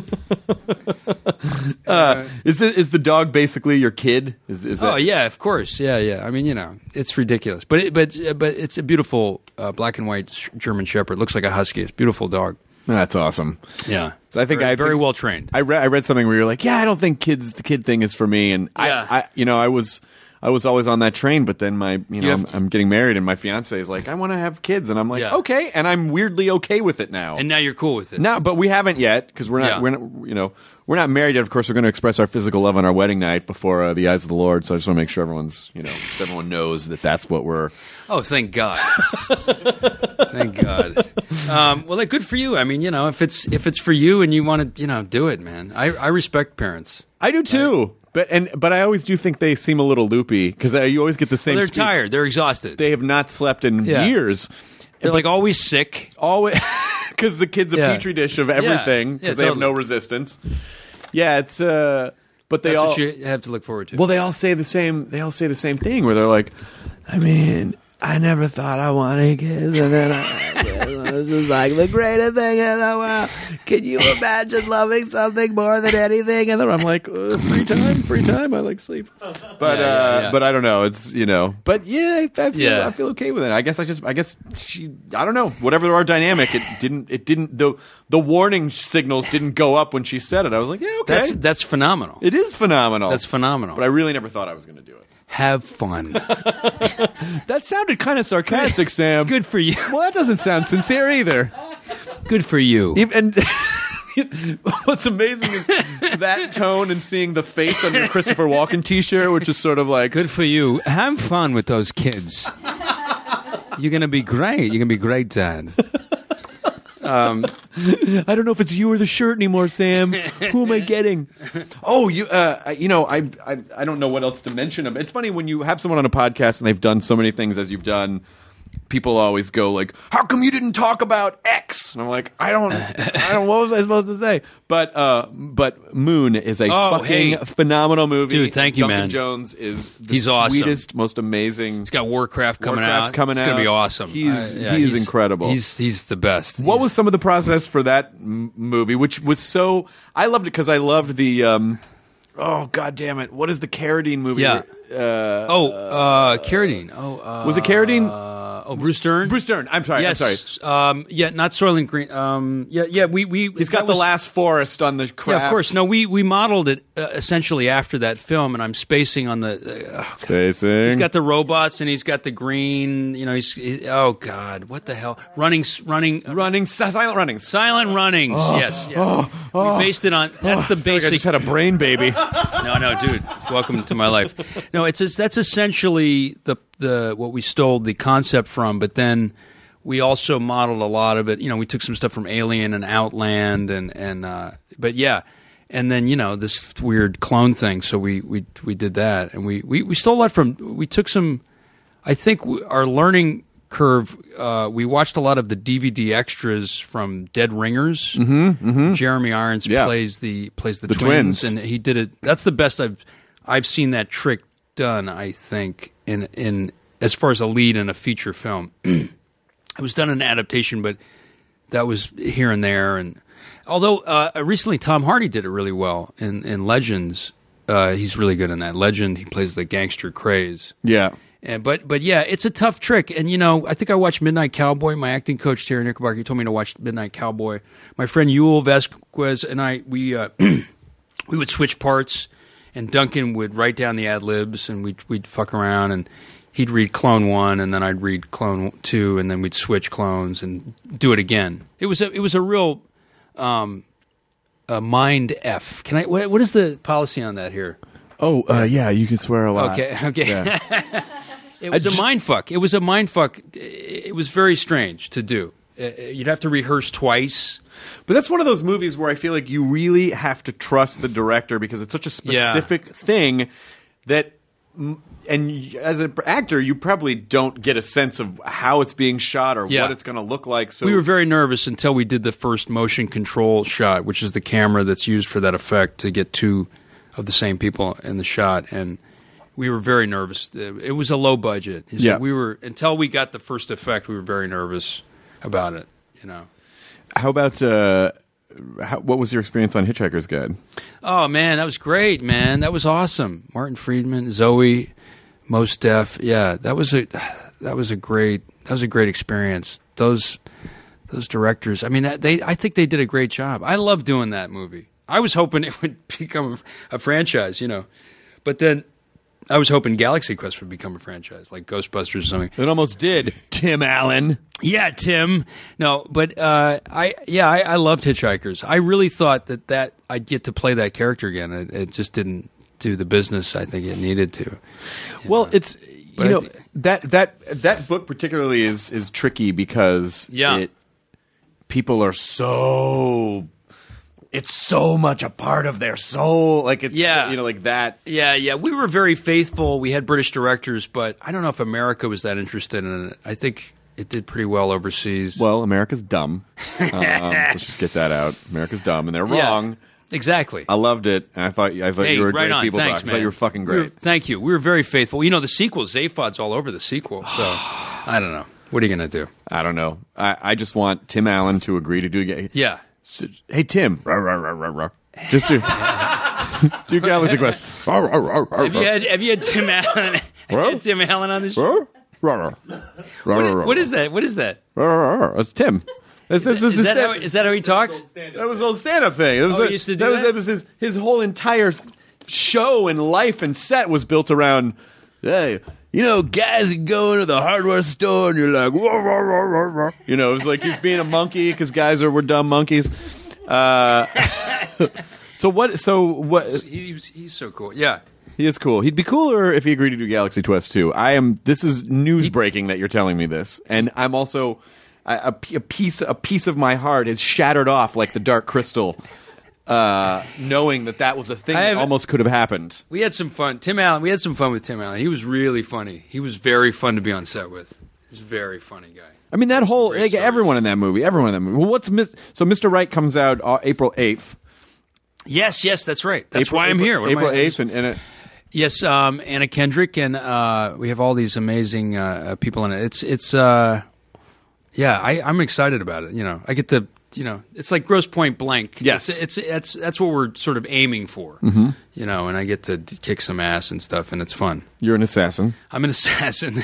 uh, is it is the dog basically your kid? Is is Oh that, yeah, of course. Yeah, yeah. I mean, you know, it's ridiculous, but it, but uh, but it's a beautiful uh, black and white sh- German Shepherd. Looks like a husky. It's a beautiful dog. That's awesome. Yeah. So I think very, I very think- well trained. I read I read something where you're like, yeah, I don't think kids the kid thing is for me, and Yeah. I, I you know I was I was always on that train, but then my you know You have- I'm, I'm getting married and my fiance is like, I want to have kids, and I'm like, Yeah. okay, and I'm weirdly okay with it now. And now you're cool with it. now, but we haven't yet because we're not Yeah. we're not you know we're not married yet. Of course, we're going to express our physical love on our wedding night before uh, the eyes of the Lord. So I just want to make sure everyone's you know everyone knows that that's what we're. Oh, thank God. Thank God. Um, well, like, good for you. I mean, you know, if it's if it's for you and you want to, you know, do it, man. I, I respect parents. I do too, but and but I always do think they seem a little loopy because you always get the same. Well, they're speech. tired. They're exhausted. They have not slept in Yeah. years. They're like always sick. Always, because the kid's a Yeah. petri dish of everything Yeah. because Yeah, they have no totally. resistance. Yeah, it's uh, but they That's all what you have to look forward to. well, they all say the same. They all say the same thing where they're like, I mean, I never thought I wanted kids, and then I this is like the greatest thing in the world. Can you imagine loving something more than anything? And then I'm like, uh, free time, free time. I like sleep, but Yeah, yeah, uh, yeah. but I don't know. It's you know, but yeah, I, I feel Yeah. I feel okay with it. I guess I just I guess she I don't know. Whatever our dynamic, it didn't it didn't the the warning signals didn't go up when she said it. I was like, yeah, okay, That's that's phenomenal. it is phenomenal. That's phenomenal. But I really never thought I was going to do it. Have fun. That sounded kind of sarcastic, Sam. Good for you. Well, that doesn't sound sincere either. Good for you. Even, and what's amazing is that tone and seeing the face on your Christopher Walken T-shirt, which is sort of like, Good for you. Have fun with those kids. You're gonna be great. You're gonna be great, Dad. I don't know if it's you or the shirt anymore, Sam. Who am I getting? Oh, you, uh, you know, I, I, I don't know what else to mention. It's funny when you have someone on a podcast and they've done so many things as you've done. People always go like, "How come you didn't talk about X?" And I'm like, "I don't, I don't. What was I supposed to say?" But, uh, but Moon is a Oh, fucking hey. phenomenal movie. Dude, thank you, Duncan man. Jones is the He's awesome. sweetest, most amazing. He's got Warcraft coming Warcraft's out. coming it's gonna be out. awesome. He's- I- yeah, he's incredible. He's he's the best. What He's- was some of the process for that m- movie, which was so? I loved it because I loved the. Um, oh God damn it! What is the Carradine movie? Yeah. Uh, Oh, uh, Carradine. Oh, uh, was it Carradine? Uh, oh, Bruce Dern. Bruce Dern. I'm sorry. Yes. I'm sorry. Um, yeah, not Soylent Green. Um, yeah, yeah. We we. He's got that the was- last forest on the craft. Yeah, of course. No, we we modeled it uh, essentially after that film, and I'm spacing on the. Uh, Spacing. he's got the robots, and he's got the green. You know, he's he, oh God, what the hell? Running, s- running, uh, running, silent runnings. silent runnings. yes, yeah. we based it on. That's the I feel like I basic. just had a brain baby. No, no, dude. Welcome to my life. No, it's just, that's essentially the the what we stole the concept from, but then we also modeled a lot of it. You know, we took some stuff from Alien and Outland, and and uh, but yeah, and then you know this weird clone thing. So we we we did that, and we we, we stole a lot from. We took some. I think we, our learning curve. Uh, we watched a lot of the D V D extras from Dead Ringers. Mm-hmm, mm-hmm. Jeremy Irons Yeah. plays the plays the, The twins, twins. and he did it. That's the best I've I've seen that trick done. I think in in as far as a lead in a feature film, it was done in an adaptation, but that was here and there. And although uh, recently Tom Hardy did it really well in in Legends, uh, he's really good in that. Legend, he plays the gangster Craze. Yeah. And, but but yeah, it's a tough trick. And you know, I think I watched Midnight Cowboy. My acting coach Terry Knickerbocker told me to watch Midnight Cowboy. My friend Yul Vasquez and I we uh, we would switch parts, and Duncan would write down the ad libs, and we'd we'd fuck around, and he'd read Clone One, and then I'd read Clone Two, and then we'd switch clones and do it again. It was a it was a real. Um, uh, Mind F. Can I? What, what is the policy on that here? Oh, uh, yeah, you can swear a lot. Okay, okay. Yeah. It was I a ju- mind fuck. It was a mind fuck. It was very strange to do. Uh, You'd have to rehearse twice. But that's one of those movies where I feel like you really have to trust the director because it's such a Yeah. specific thing that, and y- as an actor, you probably don't get a sense of how it's being shot or Yeah. what it's going to look like. So We were very nervous until we did the first motion control shot, which is the camera that's used for that effect to get two of the same people in the shot. And we were very nervous. It was a low budget. So Yeah. we were until we got the first effect. We were very nervous about it. You know. How about uh, how, what was your experience on Hitchhiker's Guide? Oh man, that was great, man. That was awesome. Martin Friedman, Zoe, Mos Def. Yeah, that was a that was a great that was a great experience. Those those directors. I mean, they I think they did a great job. I love doing that movie. I was hoping it would become a, a franchise, you know, but then I was hoping Galaxy Quest would become a franchise, like Ghostbusters or something. It almost did. Tim Allen. Yeah, Tim. No, but uh, I yeah, I, I loved Hitchhikers. I really thought that, that I'd get to play that character again. It, it just didn't do the business I think it needed to. Well, know. it's you But I know thi- that that that book particularly is is tricky because Yeah. it people are so it's so much a part of their soul. Like it's Yeah. you know like that. Yeah, yeah. We were very faithful. We had British directors, but I don't know if America was that interested in it. I think it did pretty well overseas. Well, America's dumb. Um, let's just get that out. America's dumb, and they're Yeah, wrong. exactary. I loved it, and I thought I thought Hey, you were a right great on. people. Thanks, doc. I man. thought you were fucking We were- great. thank you. We were very faithful. You know, the sequel, Zaphod's all over the sequel. So I don't know. What are you going to do? I don't know. I, I just want Tim Allen to agree to do it. Yeah. Hey Tim, rah, rah, rah, rah, rah. Just do do Galaxy Quest. Rah, rah, rah, rah, Have you rah. had Have you had Tim Allen? have you had Tim Allen on the show? Rah, rah, rah. Rah, What, rah, rah. what is that? What is that? Rah, rah, rah. It's Tim. That's, that's, that's Is his that, stand- how, is that how he talks? that was old stand-up thing. It was Oh, a- he used to do that, was, that? that was his his whole entire show and life and set was built around. Hey, you know, guys go into the hardware store and you're like, wah, wah, wah, wah, wah. You know, it was like he's being a monkey because guys are were dumb monkeys. Uh, so what? So what? He, he's, he's so cool. Yeah. He is cool. He'd be cooler if he agreed to do Galaxy Quest too. I am. This is news breaking that you're telling me this, and I'm also a, a, a piece. A piece of my heart is shattered off like the Dark Crystal, uh, knowing that that was a thing I that have- almost could have happened. We had some fun. Tim Allen, we had some fun with Tim Allen. He was really funny. He was very fun to be on set with. He's a very funny guy. I mean, that whole great like, stories. everyone in that movie, everyone in that movie. Well, what's mis- so Mister Right comes out uh, April eighth. Yes, yes, that's right. That's April, why I'm April, here. What am April I- eighth, and, and it, Yes, um, Anna Kendrick, and uh, we have all these amazing uh, people in it. It's it's uh, yeah, I, I'm excited about it. You know, I get to you know, it's like Grosse Point Blank. Yes. it's, it's that's that's what we're sort of aiming for. Mm-hmm. You know, and I get to d- kick some ass and stuff, and it's fun. you're an assassin. I'm an assassin,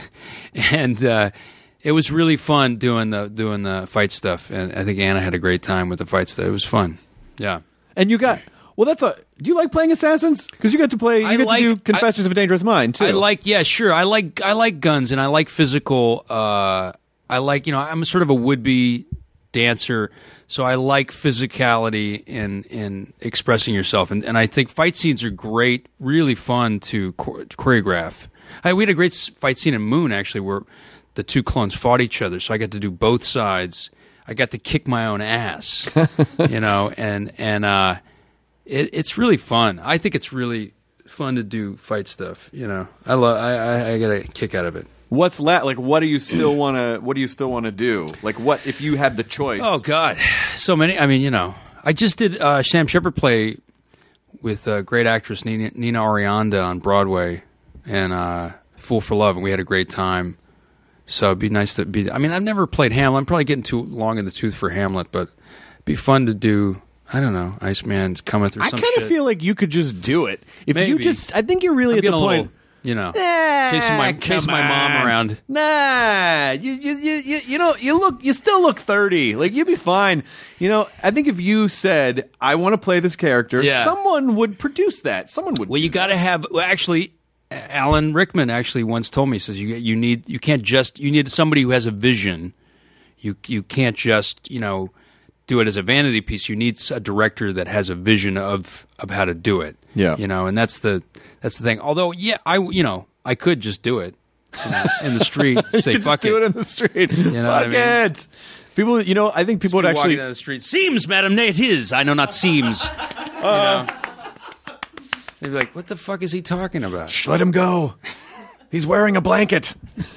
and uh, it was really fun doing the doing the fight stuff. And I think Anna had a great time with the fight stuff. It was fun. Yeah. And you got well. That's a. Do you like playing assassins? Because you get to play. You I get like- to do Confessions of a Dangerous Mind too. I like, yeah, sure. I like, I like guns, and I like physical. Uh, I like, you know, I'm sort of a would-be dancer, so I like physicality in in expressing yourself, and and I think fight scenes are great, really fun to cho- choreograph. I, we had a great s- fight scene in Moon actually, where the two clones fought each other, so I got to do both sides. I got to kick my own ass, you know, and and uh, it, it's really fun. I think it's really fun to do fight stuff. You know, I love. I, I, I get a kick out of it. What's la- like? What do you still want to? What do you still want to do? Like, what if you had the choice? Oh God, so many. I mean, you know, I just did uh, Sam Shepard play with uh, great actress Nina, Nina Arianda on Broadway, and uh, Fool for Love, and we had a great time. So it'd be nice to be. I mean, I've never played Hamlet. I'm probably getting too long in the tooth for Hamlet, but it'd be fun to do. I don't know, Iceman's coming through. I some kind of shit. feel like you could just do it if you Maybe. just. I think you're really I'm at the getting a point. little, you know, Nah, chasing my come chasing my mom on. around. Nah, you you you you you know you look you still look thirty. Like you'd be fine. You know, I think if you said I want to play this character, Yeah. someone would produce that. Someone would. Well, do you got to have. Well, actually, Alan Rickman actually once told me, he says you you need you can't just you need somebody who has a vision. You you can't just you know do it as a vanity piece. You need a director that has a vision of of how to do it. Yeah. you know, and that's the that's the thing. Although, yeah, I you know I could just do it you know, in the street, say Just fuck do it. it in the street. know Fuck what I mean? it. People, you know, I think people would Be actually. walking down the street. Seems, madam, nay, it is. I know not seems. You know? They'd be like, what the fuck is he talking about? Shh, let him go. He's wearing a blanket.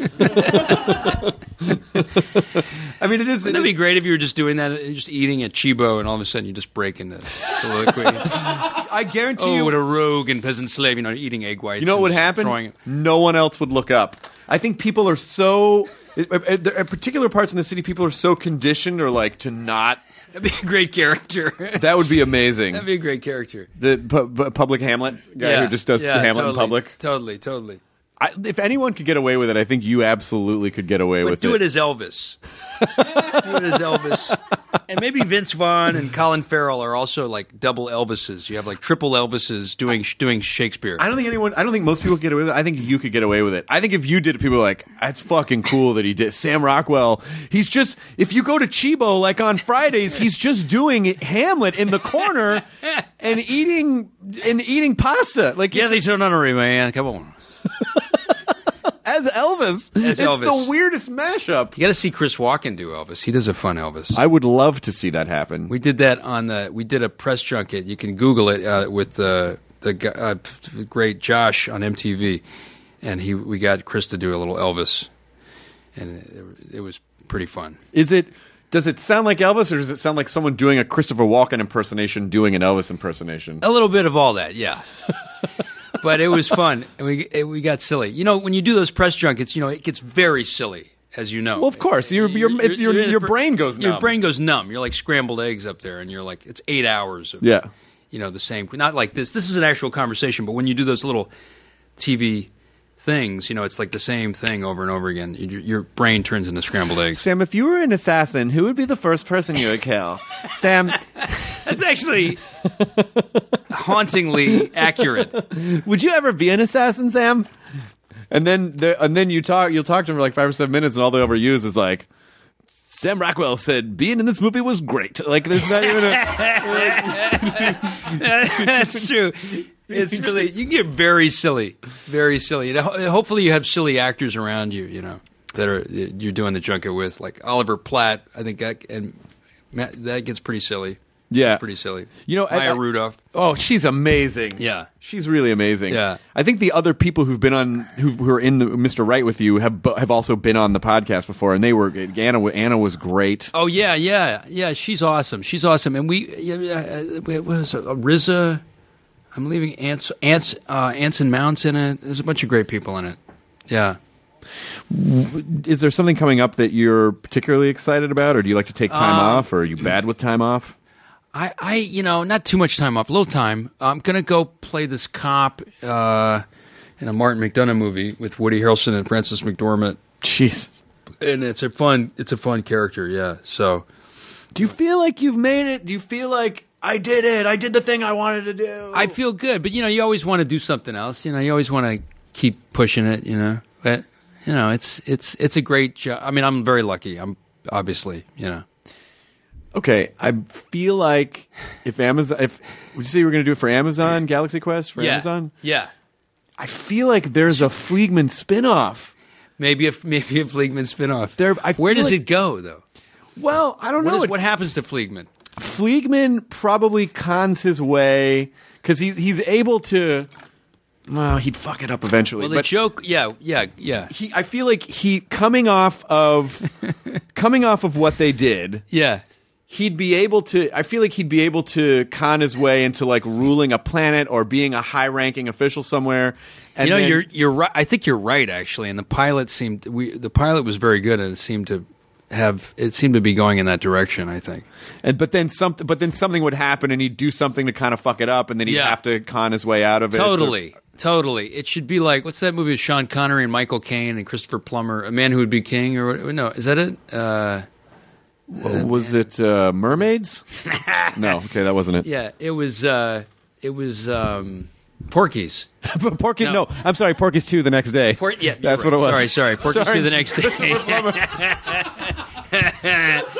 I mean, it is. Wouldn't that be great if you were just doing that, you're just eating a Chibo, and all of a sudden you just break into soliloquy? I guarantee Oh, you. what a rogue and peasant slave, you know, eating egg whites. You know what would and happen? throwing- No one else would look up. I think people are so. At at particular parts in the city, people are so conditioned or like to not. That'd be a great character. That would be amazing. That'd be a great character. The pu- pu- public Hamlet guy who just does yeah, Hamlet totally, in public. Totally, totally. I, if anyone could get away with it, I think you absolutely could get away But with do it. it as Elvis. do it as Elvis. And maybe Vince Vaughn and Colin Farrell are also like double Elvises. You have like triple Elvises doing doing Shakespeare. I don't think anyone. I don't think most people get away with it. I think you could get away with it. I think if you did it, people are like, "That's fucking cool that he did." Sam Rockwell. He's just. If you go to Chibo like on Fridays, he's just doing Hamlet in the corner and eating and eating pasta. Like Yes, it's- he's an honorary man. Come on. as Elvis. As it's Elvis. the weirdest mashup. You got to see Chris Walken do Elvis. He does a fun Elvis. I would love to see that happen. We did that on the. We did a press junket. You can Google it uh, with the the gu- uh, great Josh on M T V, and he we got Chris to do a little Elvis, and it, it was pretty fun. Is it? Does it sound like Elvis, or does it sound like someone doing a Christopher Walken impersonation doing an Elvis impersonation? A little bit of all that, yeah. But it was fun, and we it, we got silly. You know, when you do those press junkets, you know, it gets very silly, as you know. Well, of course, your your it's your, your brain goes numb. Your brain goes numb. You're like scrambled eggs up there, and you're like, it's eight hours of, Yeah. you know, the same. Not like this. This is an actual conversation, but when you do those little T V things, you know, it's like the same thing over and over again. Your, your brain turns into scrambled eggs. Sam, if you were an assassin, who would be the first person you would kill? Sam, That's actually hauntingly accurate. would you ever be an assassin, Sam? And then there, and then you talk you'll talk to him for like five or seven minutes, and all they ever use is like, Sam Rockwell said being in this movie was great. Like there's not even a That's true. It's really, you can get very silly, very silly. And ho- hopefully you have silly actors around you, you know, that are you're doing the junket with, like Oliver Platt. I think that, and Matt, that gets pretty silly. Yeah. Pretty silly. You know, I- Maya I- Rudolph. Oh, she's amazing. Yeah. She's really amazing. Yeah. I think the other people who've been on, who, who are in the Mister Right with you, have bo- have also been on the podcast before, and they were Anna. Anna was great. Oh yeah, yeah, yeah. She's awesome. She's awesome. And we, yeah, uh, what was it? Uh, R Z A. I'm leaving Ants, Ants, uh, Anson Mount's in it. There's a bunch of great people in it. Yeah. Is there something coming up that you're particularly excited about, or do you like to take time Um, off, or are you bad with time off? I, I, you know, not too much time off, a little time. I'm gonna go play this cop uh, in a Martin McDonagh movie with Woody Harrelson and Frances McDormand, Jesus. and it's a fun, it's a fun character. Yeah. So Do you feel like you've made it? Do you feel like I did it? I did the thing I wanted to do. I feel good, but you know, you always want to do something else. You know, you always want to keep pushing it. You know, but you know, it's it's it's a great job. I mean, I'm very lucky. I'm obviously, you know. Okay, I feel like if Amazon, if would you say you were going to do it for Amazon Galaxy Quest for yeah. Amazon? Yeah. I feel like there's a Fleegman spinoff. Maybe a maybe a Fleegman spinoff. There- I Where feel does like- it go though? Well, I don't What know. is It- what happens to Fleegman? Fleegman probably cons his way because he's he's able to. Well, he'd fuck it up eventually. Well, the but joke, yeah, yeah, yeah, he, I feel like he coming off of coming off of what they did. yeah. He'd be able to. I feel like he'd be able to con his way into like ruling a planet or being a high-ranking official somewhere. And You know, then- you're you're right. I think you're right actually. And the pilot seemed we the pilot was very good, and it seemed to have it seemed to be going in that direction. I think. And but then something. But then something would happen, and he'd do something to kind of fuck it up, and then he'd Yeah. have to con his way out of it. Totally, totally. It should be like what's that movie with Sean Connery and Michael Caine and Christopher Plummer, A Man Who Would Be King, or what? No, is that it? Uh, So, was it uh, mermaids? No. Okay, that wasn't it. yeah, it was. Uh, it was um, Porky's. But Porky, no. No. I'm sorry, Porky's two the next day. Por- yeah, you're that's right. what it was. Sorry, sorry. Porky's Sorry. two the next day.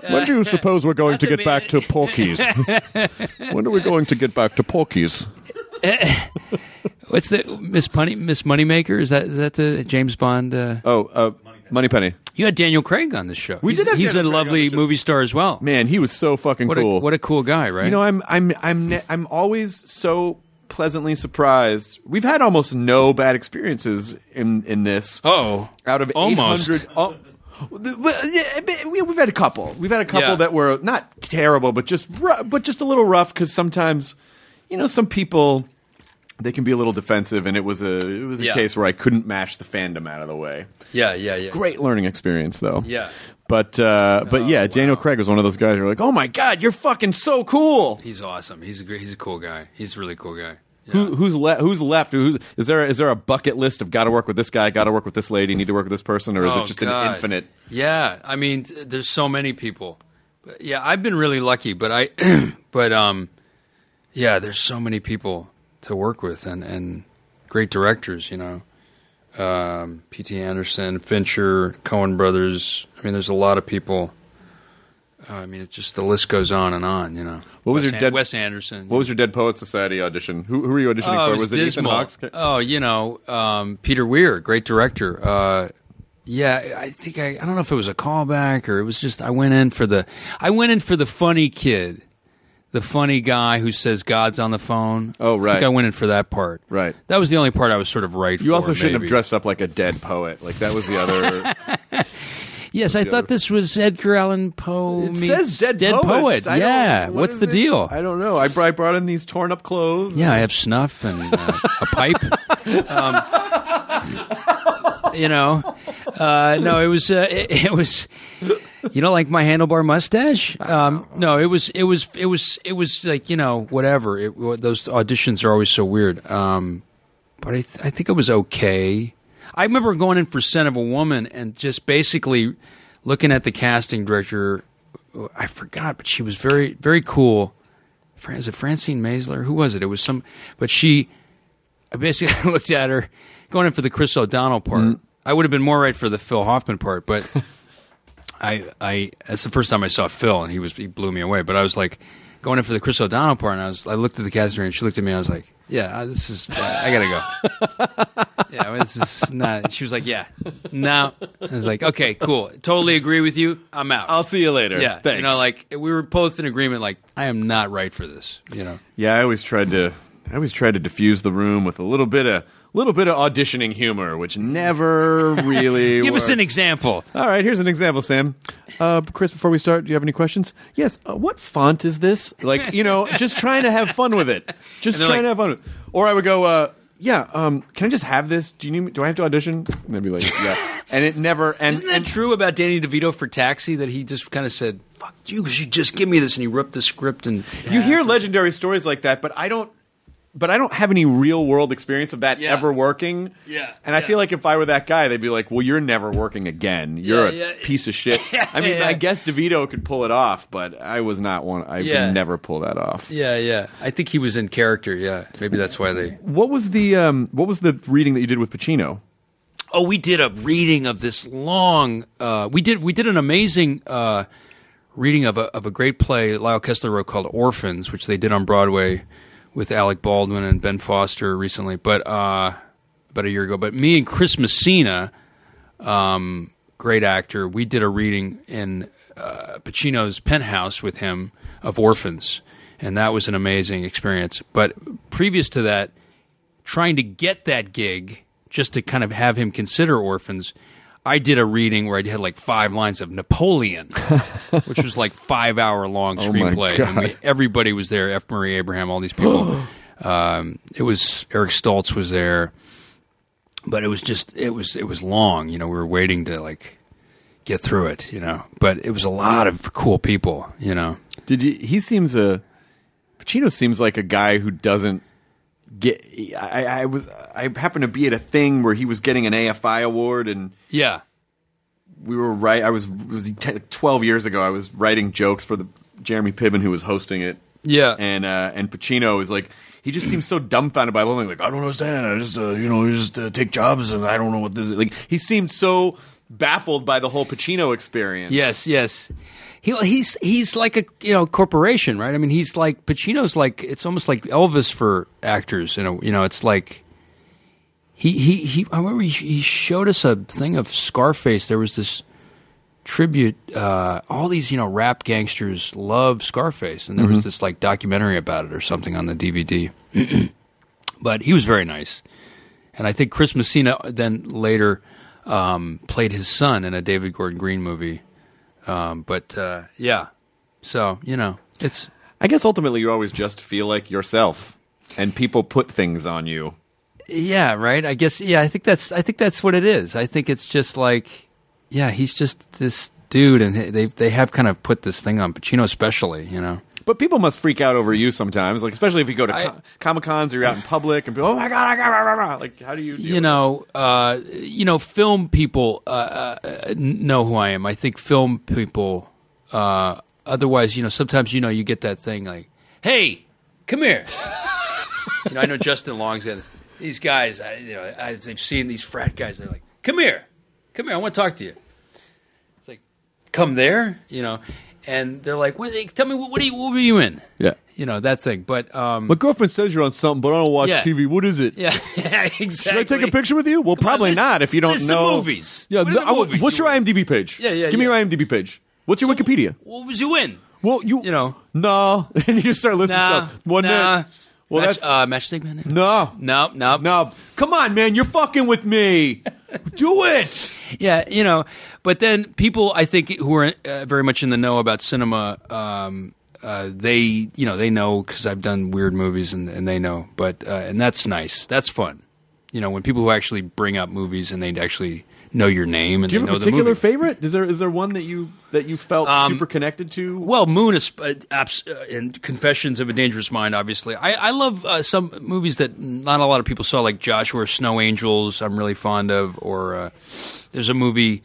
When do you suppose we're going Not to the get back man- to Porky's? When are we going to get back to Porky's? What's the Miss Money Miss Moneymaker? Is that is that the James Bond? Uh, Oh, uh, Moneypenny. you had Daniel Craig on the show. We he's, did have He's Daniel a Craig on lovely the show. movie star as well. Man, he was so fucking What cool. a what a cool guy, right? You know, I'm I'm I'm ne- I'm always so pleasantly surprised. We've had almost no bad experiences in in this. oh, Out of almost. eight hundred. Oh, well, yeah, but we- we've had a couple. We've had a couple Yeah. that were not terrible, but just ru- but just a little rough because sometimes, you know, some people they can be a little defensive, and it was a it was a Yeah. case where I couldn't mash the fandom out of the way. Yeah, yeah, yeah. Great learning experience, though. Yeah. But uh, but yeah, Oh, Daniel wow. Craig was one of those guys who were like, "Oh my god, you're fucking so cool." He's awesome. He's a great. He's a cool guy. He's a really cool guy. Yeah. Who, who's left? Who's left? Who's is there? Is there a bucket list of got to work with this guy, got to work with this lady, need to work with this person, or is Oh, it just God. an infinite? Yeah, I mean, th- there's so many people. But yeah, I've been really lucky, but I, but um, yeah, there's so many people to work with, and and great directors. You know, um, P T Anderson, Fincher, Coen Brothers. I mean, there's a lot of people. Uh, I mean, it just the list goes on and on. You know, What was Wes your An- dead- Wes Anderson? What was your Dead Poets Society audition? Who, who were you auditioning Oh, for? it was, it dismal. Ethan Hawke's? Oh, you know, um, Peter Weir, great director. Uh, yeah, I think I, I don't know if it was a callback or it was just I went in for the I went in for the funny kid, the funny guy who says God's on the phone. Oh, I right. think I went in for that part. Right. That was the only part I was sort of right for. You also shouldn't maybe. have dressed up like a dead poet. Like that was the other. Yes, I thought this was Edgar Allan Poe. It meets says dead, dead poets. poet. I don't- Yeah, what what's is the it? deal? I don't know. I, br- I brought in these torn up clothes. Yeah, I have snuff and uh, a pipe. Um, you know, uh, no, it was uh, it, it was. You don't like my handlebar mustache? Um, no, it was it was it was it was like you know whatever. It, those auditions are always so weird. Um, but I th- I think it was okay. I remember going in for Scent of a Woman and just basically looking at the casting director. I forgot, but she was very very cool. Fran- Is it Francine Maisler? Who was it? It was some, but she. I basically looked at her going in for the Chris O'Donnell part. Mm. I would have been more right for the Phil Hoffman part, but I, I, that's the first time I saw Phil, and he was he blew me away. But I was like going in for the Chris O'Donnell part, and I was I looked at the casting director, and she looked at me, and I was like, yeah, this is I gotta go. Yeah, this is not. She was like, yeah, no. I was like, okay, cool, totally agree with you. I'm out. I'll see you later. yeah, Thanks. you know, like we were both in agreement. Like I am not right for this. You know. Yeah, I always tried to. I always tried to diffuse the room with a little bit of little bit of auditioning humor, which never really. Give us worked. an example. All right, here's an example, Sam. Uh, Chris, before we start, do you have any questions? Yes. Uh, what font is this? Like, you know, just trying to have fun with it. Just And they're trying to like- have fun with it. Or I would go, uh, yeah, um, can I just have this? Do you need me, do I have to audition? And they'd be like, yeah. And it never, and, Isn't that and true about Danny DeVito for Taxi? That he just kind of said, "Fuck you, you just give me this," and he ripped the script and you hear legendary stories like that, but I don't, but I don't have any real world experience of that Yeah. ever working. Yeah, And I yeah. feel like if I were that guy, they'd be like, well, you're never working again. You're Yeah, a yeah. piece of shit. I mean, Yeah. I guess DeVito could pull it off, but I was not one. I Yeah. could never pull that off. Yeah, yeah. I think he was in character. Yeah, maybe that's why they. What was the um, what was the reading that you did with Pacino? Oh, we did a reading of this long. Uh, we did we did an amazing uh, reading of a of a great play Lyle Kessler wrote called Orphans, which they did on Broadway with Alec Baldwin and Ben Foster recently, but uh, about a year ago. But me and Chris Messina, um, great actor, we did a reading in uh, Pacino's penthouse with him of Orphans, and that was an amazing experience. But previous to that, trying to get that gig just to kind of have him consider Orphans, I did a reading where I had like five lines of Napoleon, which was like five hour long Oh my screenplay. And we, God. everybody was there. F. Murray Abraham, all these people. um, it was Eric Stoltz was there, but it was just it was it was long. You know, we were waiting to like get through it. You know, but it was a lot of cool people. You know, Did you? He seems a Pacino seems like a guy who doesn't get. I, I was I happened to be at a thing where he was getting an A F I award, and yeah, we were right. I was it was t- twelve years ago. I was writing jokes for the Jeremy Piven who was hosting it. yeah, And uh, and Pacino is like, he just seems so dumbfounded by the whole thing. Like, I don't understand. I just uh, you know you just uh, take jobs and I don't know what this is. Like, he seemed so baffled by the whole Pacino experience. Yes, yes. he he's he's like a you know corporation, right? I mean, he's like Pacino's like it's almost like Elvis for actors. You know, you know, it's like he he he. I remember he, he showed us a thing of Scarface. There was this tribute. Uh, all these you know rap gangsters love Scarface, and there mm-hmm. was this like documentary about it or something on the D V D. But he was very nice, and I think Chris Messina then later um, played his son in a David Gordon Green movie. Um, but uh, yeah, so you know, it's. I guess ultimately you always just feel like yourself, and people put things on you. Yeah, right. I guess. Yeah, I think that's. I think that's what it is. I think it's just like, yeah, he's just this dude, and they they have kind of put this thing on Pacino, especially, you know. But people must freak out over you sometimes, like especially if you go to I, Comic Cons or you're out in public, and people, oh my god, I got rah, rah, rah. Like how do you? Deal you know, uh, you know, film people uh, uh, know who I am. I think film people. Uh, otherwise, you know, sometimes you know you get that thing like, hey, come here. You know, I know Justin Long's got these guys. I, you know, I, they've seen these frat guys. They're like, come here, come here. I want to talk to you. It's like, come there, you know. And they're like, what, tell me, what, what, are you, what were you in? Yeah. You know, that thing. But um, my girlfriend says you're on something, but I don't watch yeah. T V. What is it? Yeah, yeah exactly. Should I take a picture with you? Well, Come probably on, not if you don't list know. Some movies. Yeah, what the, I, movies what's you your in? IMDb page? Yeah, yeah, Give me yeah. your IMDb page. What's your so, Wikipedia? What was you in? Well, you, you know. No. And you just start listing nah, stuff. One nah. day. Well, Match, that's. Uh, Matchstick Man? No. No, no. No. Come on, man. You're fucking with me. Do it. Yeah, you know. But then people, I think, who are uh, very much in the know about cinema, um, uh, they, you know, they know because I've done weird movies and, and they know. But uh, and that's nice. That's fun. You know, when people who actually bring up movies and they actually know your name and Do you they have know a particular the movie. favorite? Is there is there one that you that you felt Um, super connected to? Well, Moon is uh, abs- uh, and Confessions of a Dangerous Mind. Obviously, I, I love uh, some movies that not a lot of people saw, like Joshua or Snow Angels. I'm really fond of. Or uh, there's a movie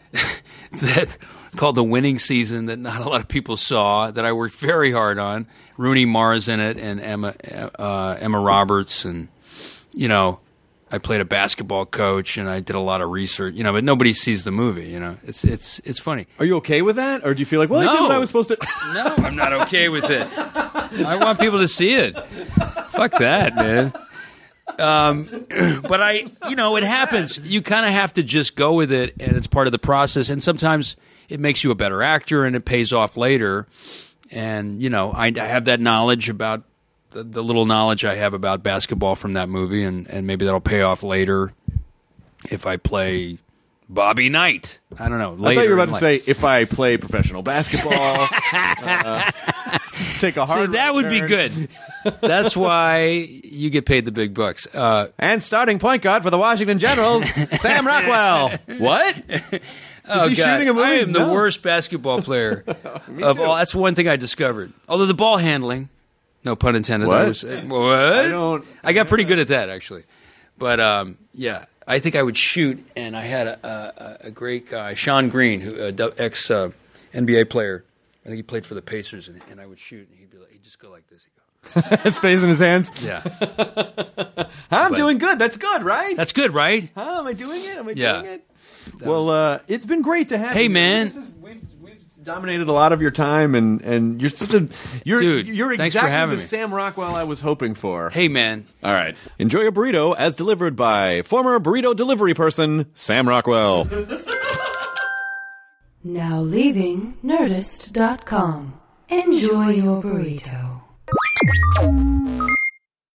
that called The Winning Season that not a lot of people saw that I worked very hard on. Rooney Mara's in it, and Emma uh, Emma Roberts, and you know. I played a basketball coach, and I did a lot of research, you know. But nobody sees the movie, you know. It's it's it's funny. Are you okay with that, or do you feel like, well, no. I did what I was supposed to? No, I'm not okay with it. I want people to see it. Fuck that, man. Um, but I, you know, it happens. You kind of have to just go with it, and it's part of the process. And sometimes it makes you a better actor, and it pays off later. And you know, I, I have that knowledge about. The, the little knowledge I have about basketball from that movie, and, and maybe that'll pay off later if I play Bobby Knight. I don't know. Later I thought you were about to life. say if I play professional basketball, uh, take a hard. So that would turn. be good. That's why you get paid the big bucks. Uh, and starting point guard for the Washington Generals, Sam Rockwell. What? Oh, Is he God. shooting a movie? I am No. the worst basketball player Me of too. all. That's one thing I discovered. Although the ball handling. No pun intended. What? I was, uh, what? I don't- I got pretty good at that, actually. But um, yeah, I think I would shoot, and I had a, a, a great guy, Sean Green, who uh, ex uh, N B A player. I think he played for the Pacers, and, and I would shoot, and he'd be like, he'd just go like this. He'd go, His face in his hands. yeah, I'm But- doing good. That's good, right? that's good, right? Huh? Am I doing it? Am I Yeah. doing it? Well, uh, it's been great to have Hey, you. man. This is, we've, we've dominated a lot of your time, and, and you're such a you're Dude, you're thanks for exactly having the me. Sam Rockwell I was hoping for. Hey, man. All right, enjoy your burrito as delivered by former burrito delivery person Sam Rockwell. Now leaving Nerdist dot com. Enjoy your burrito.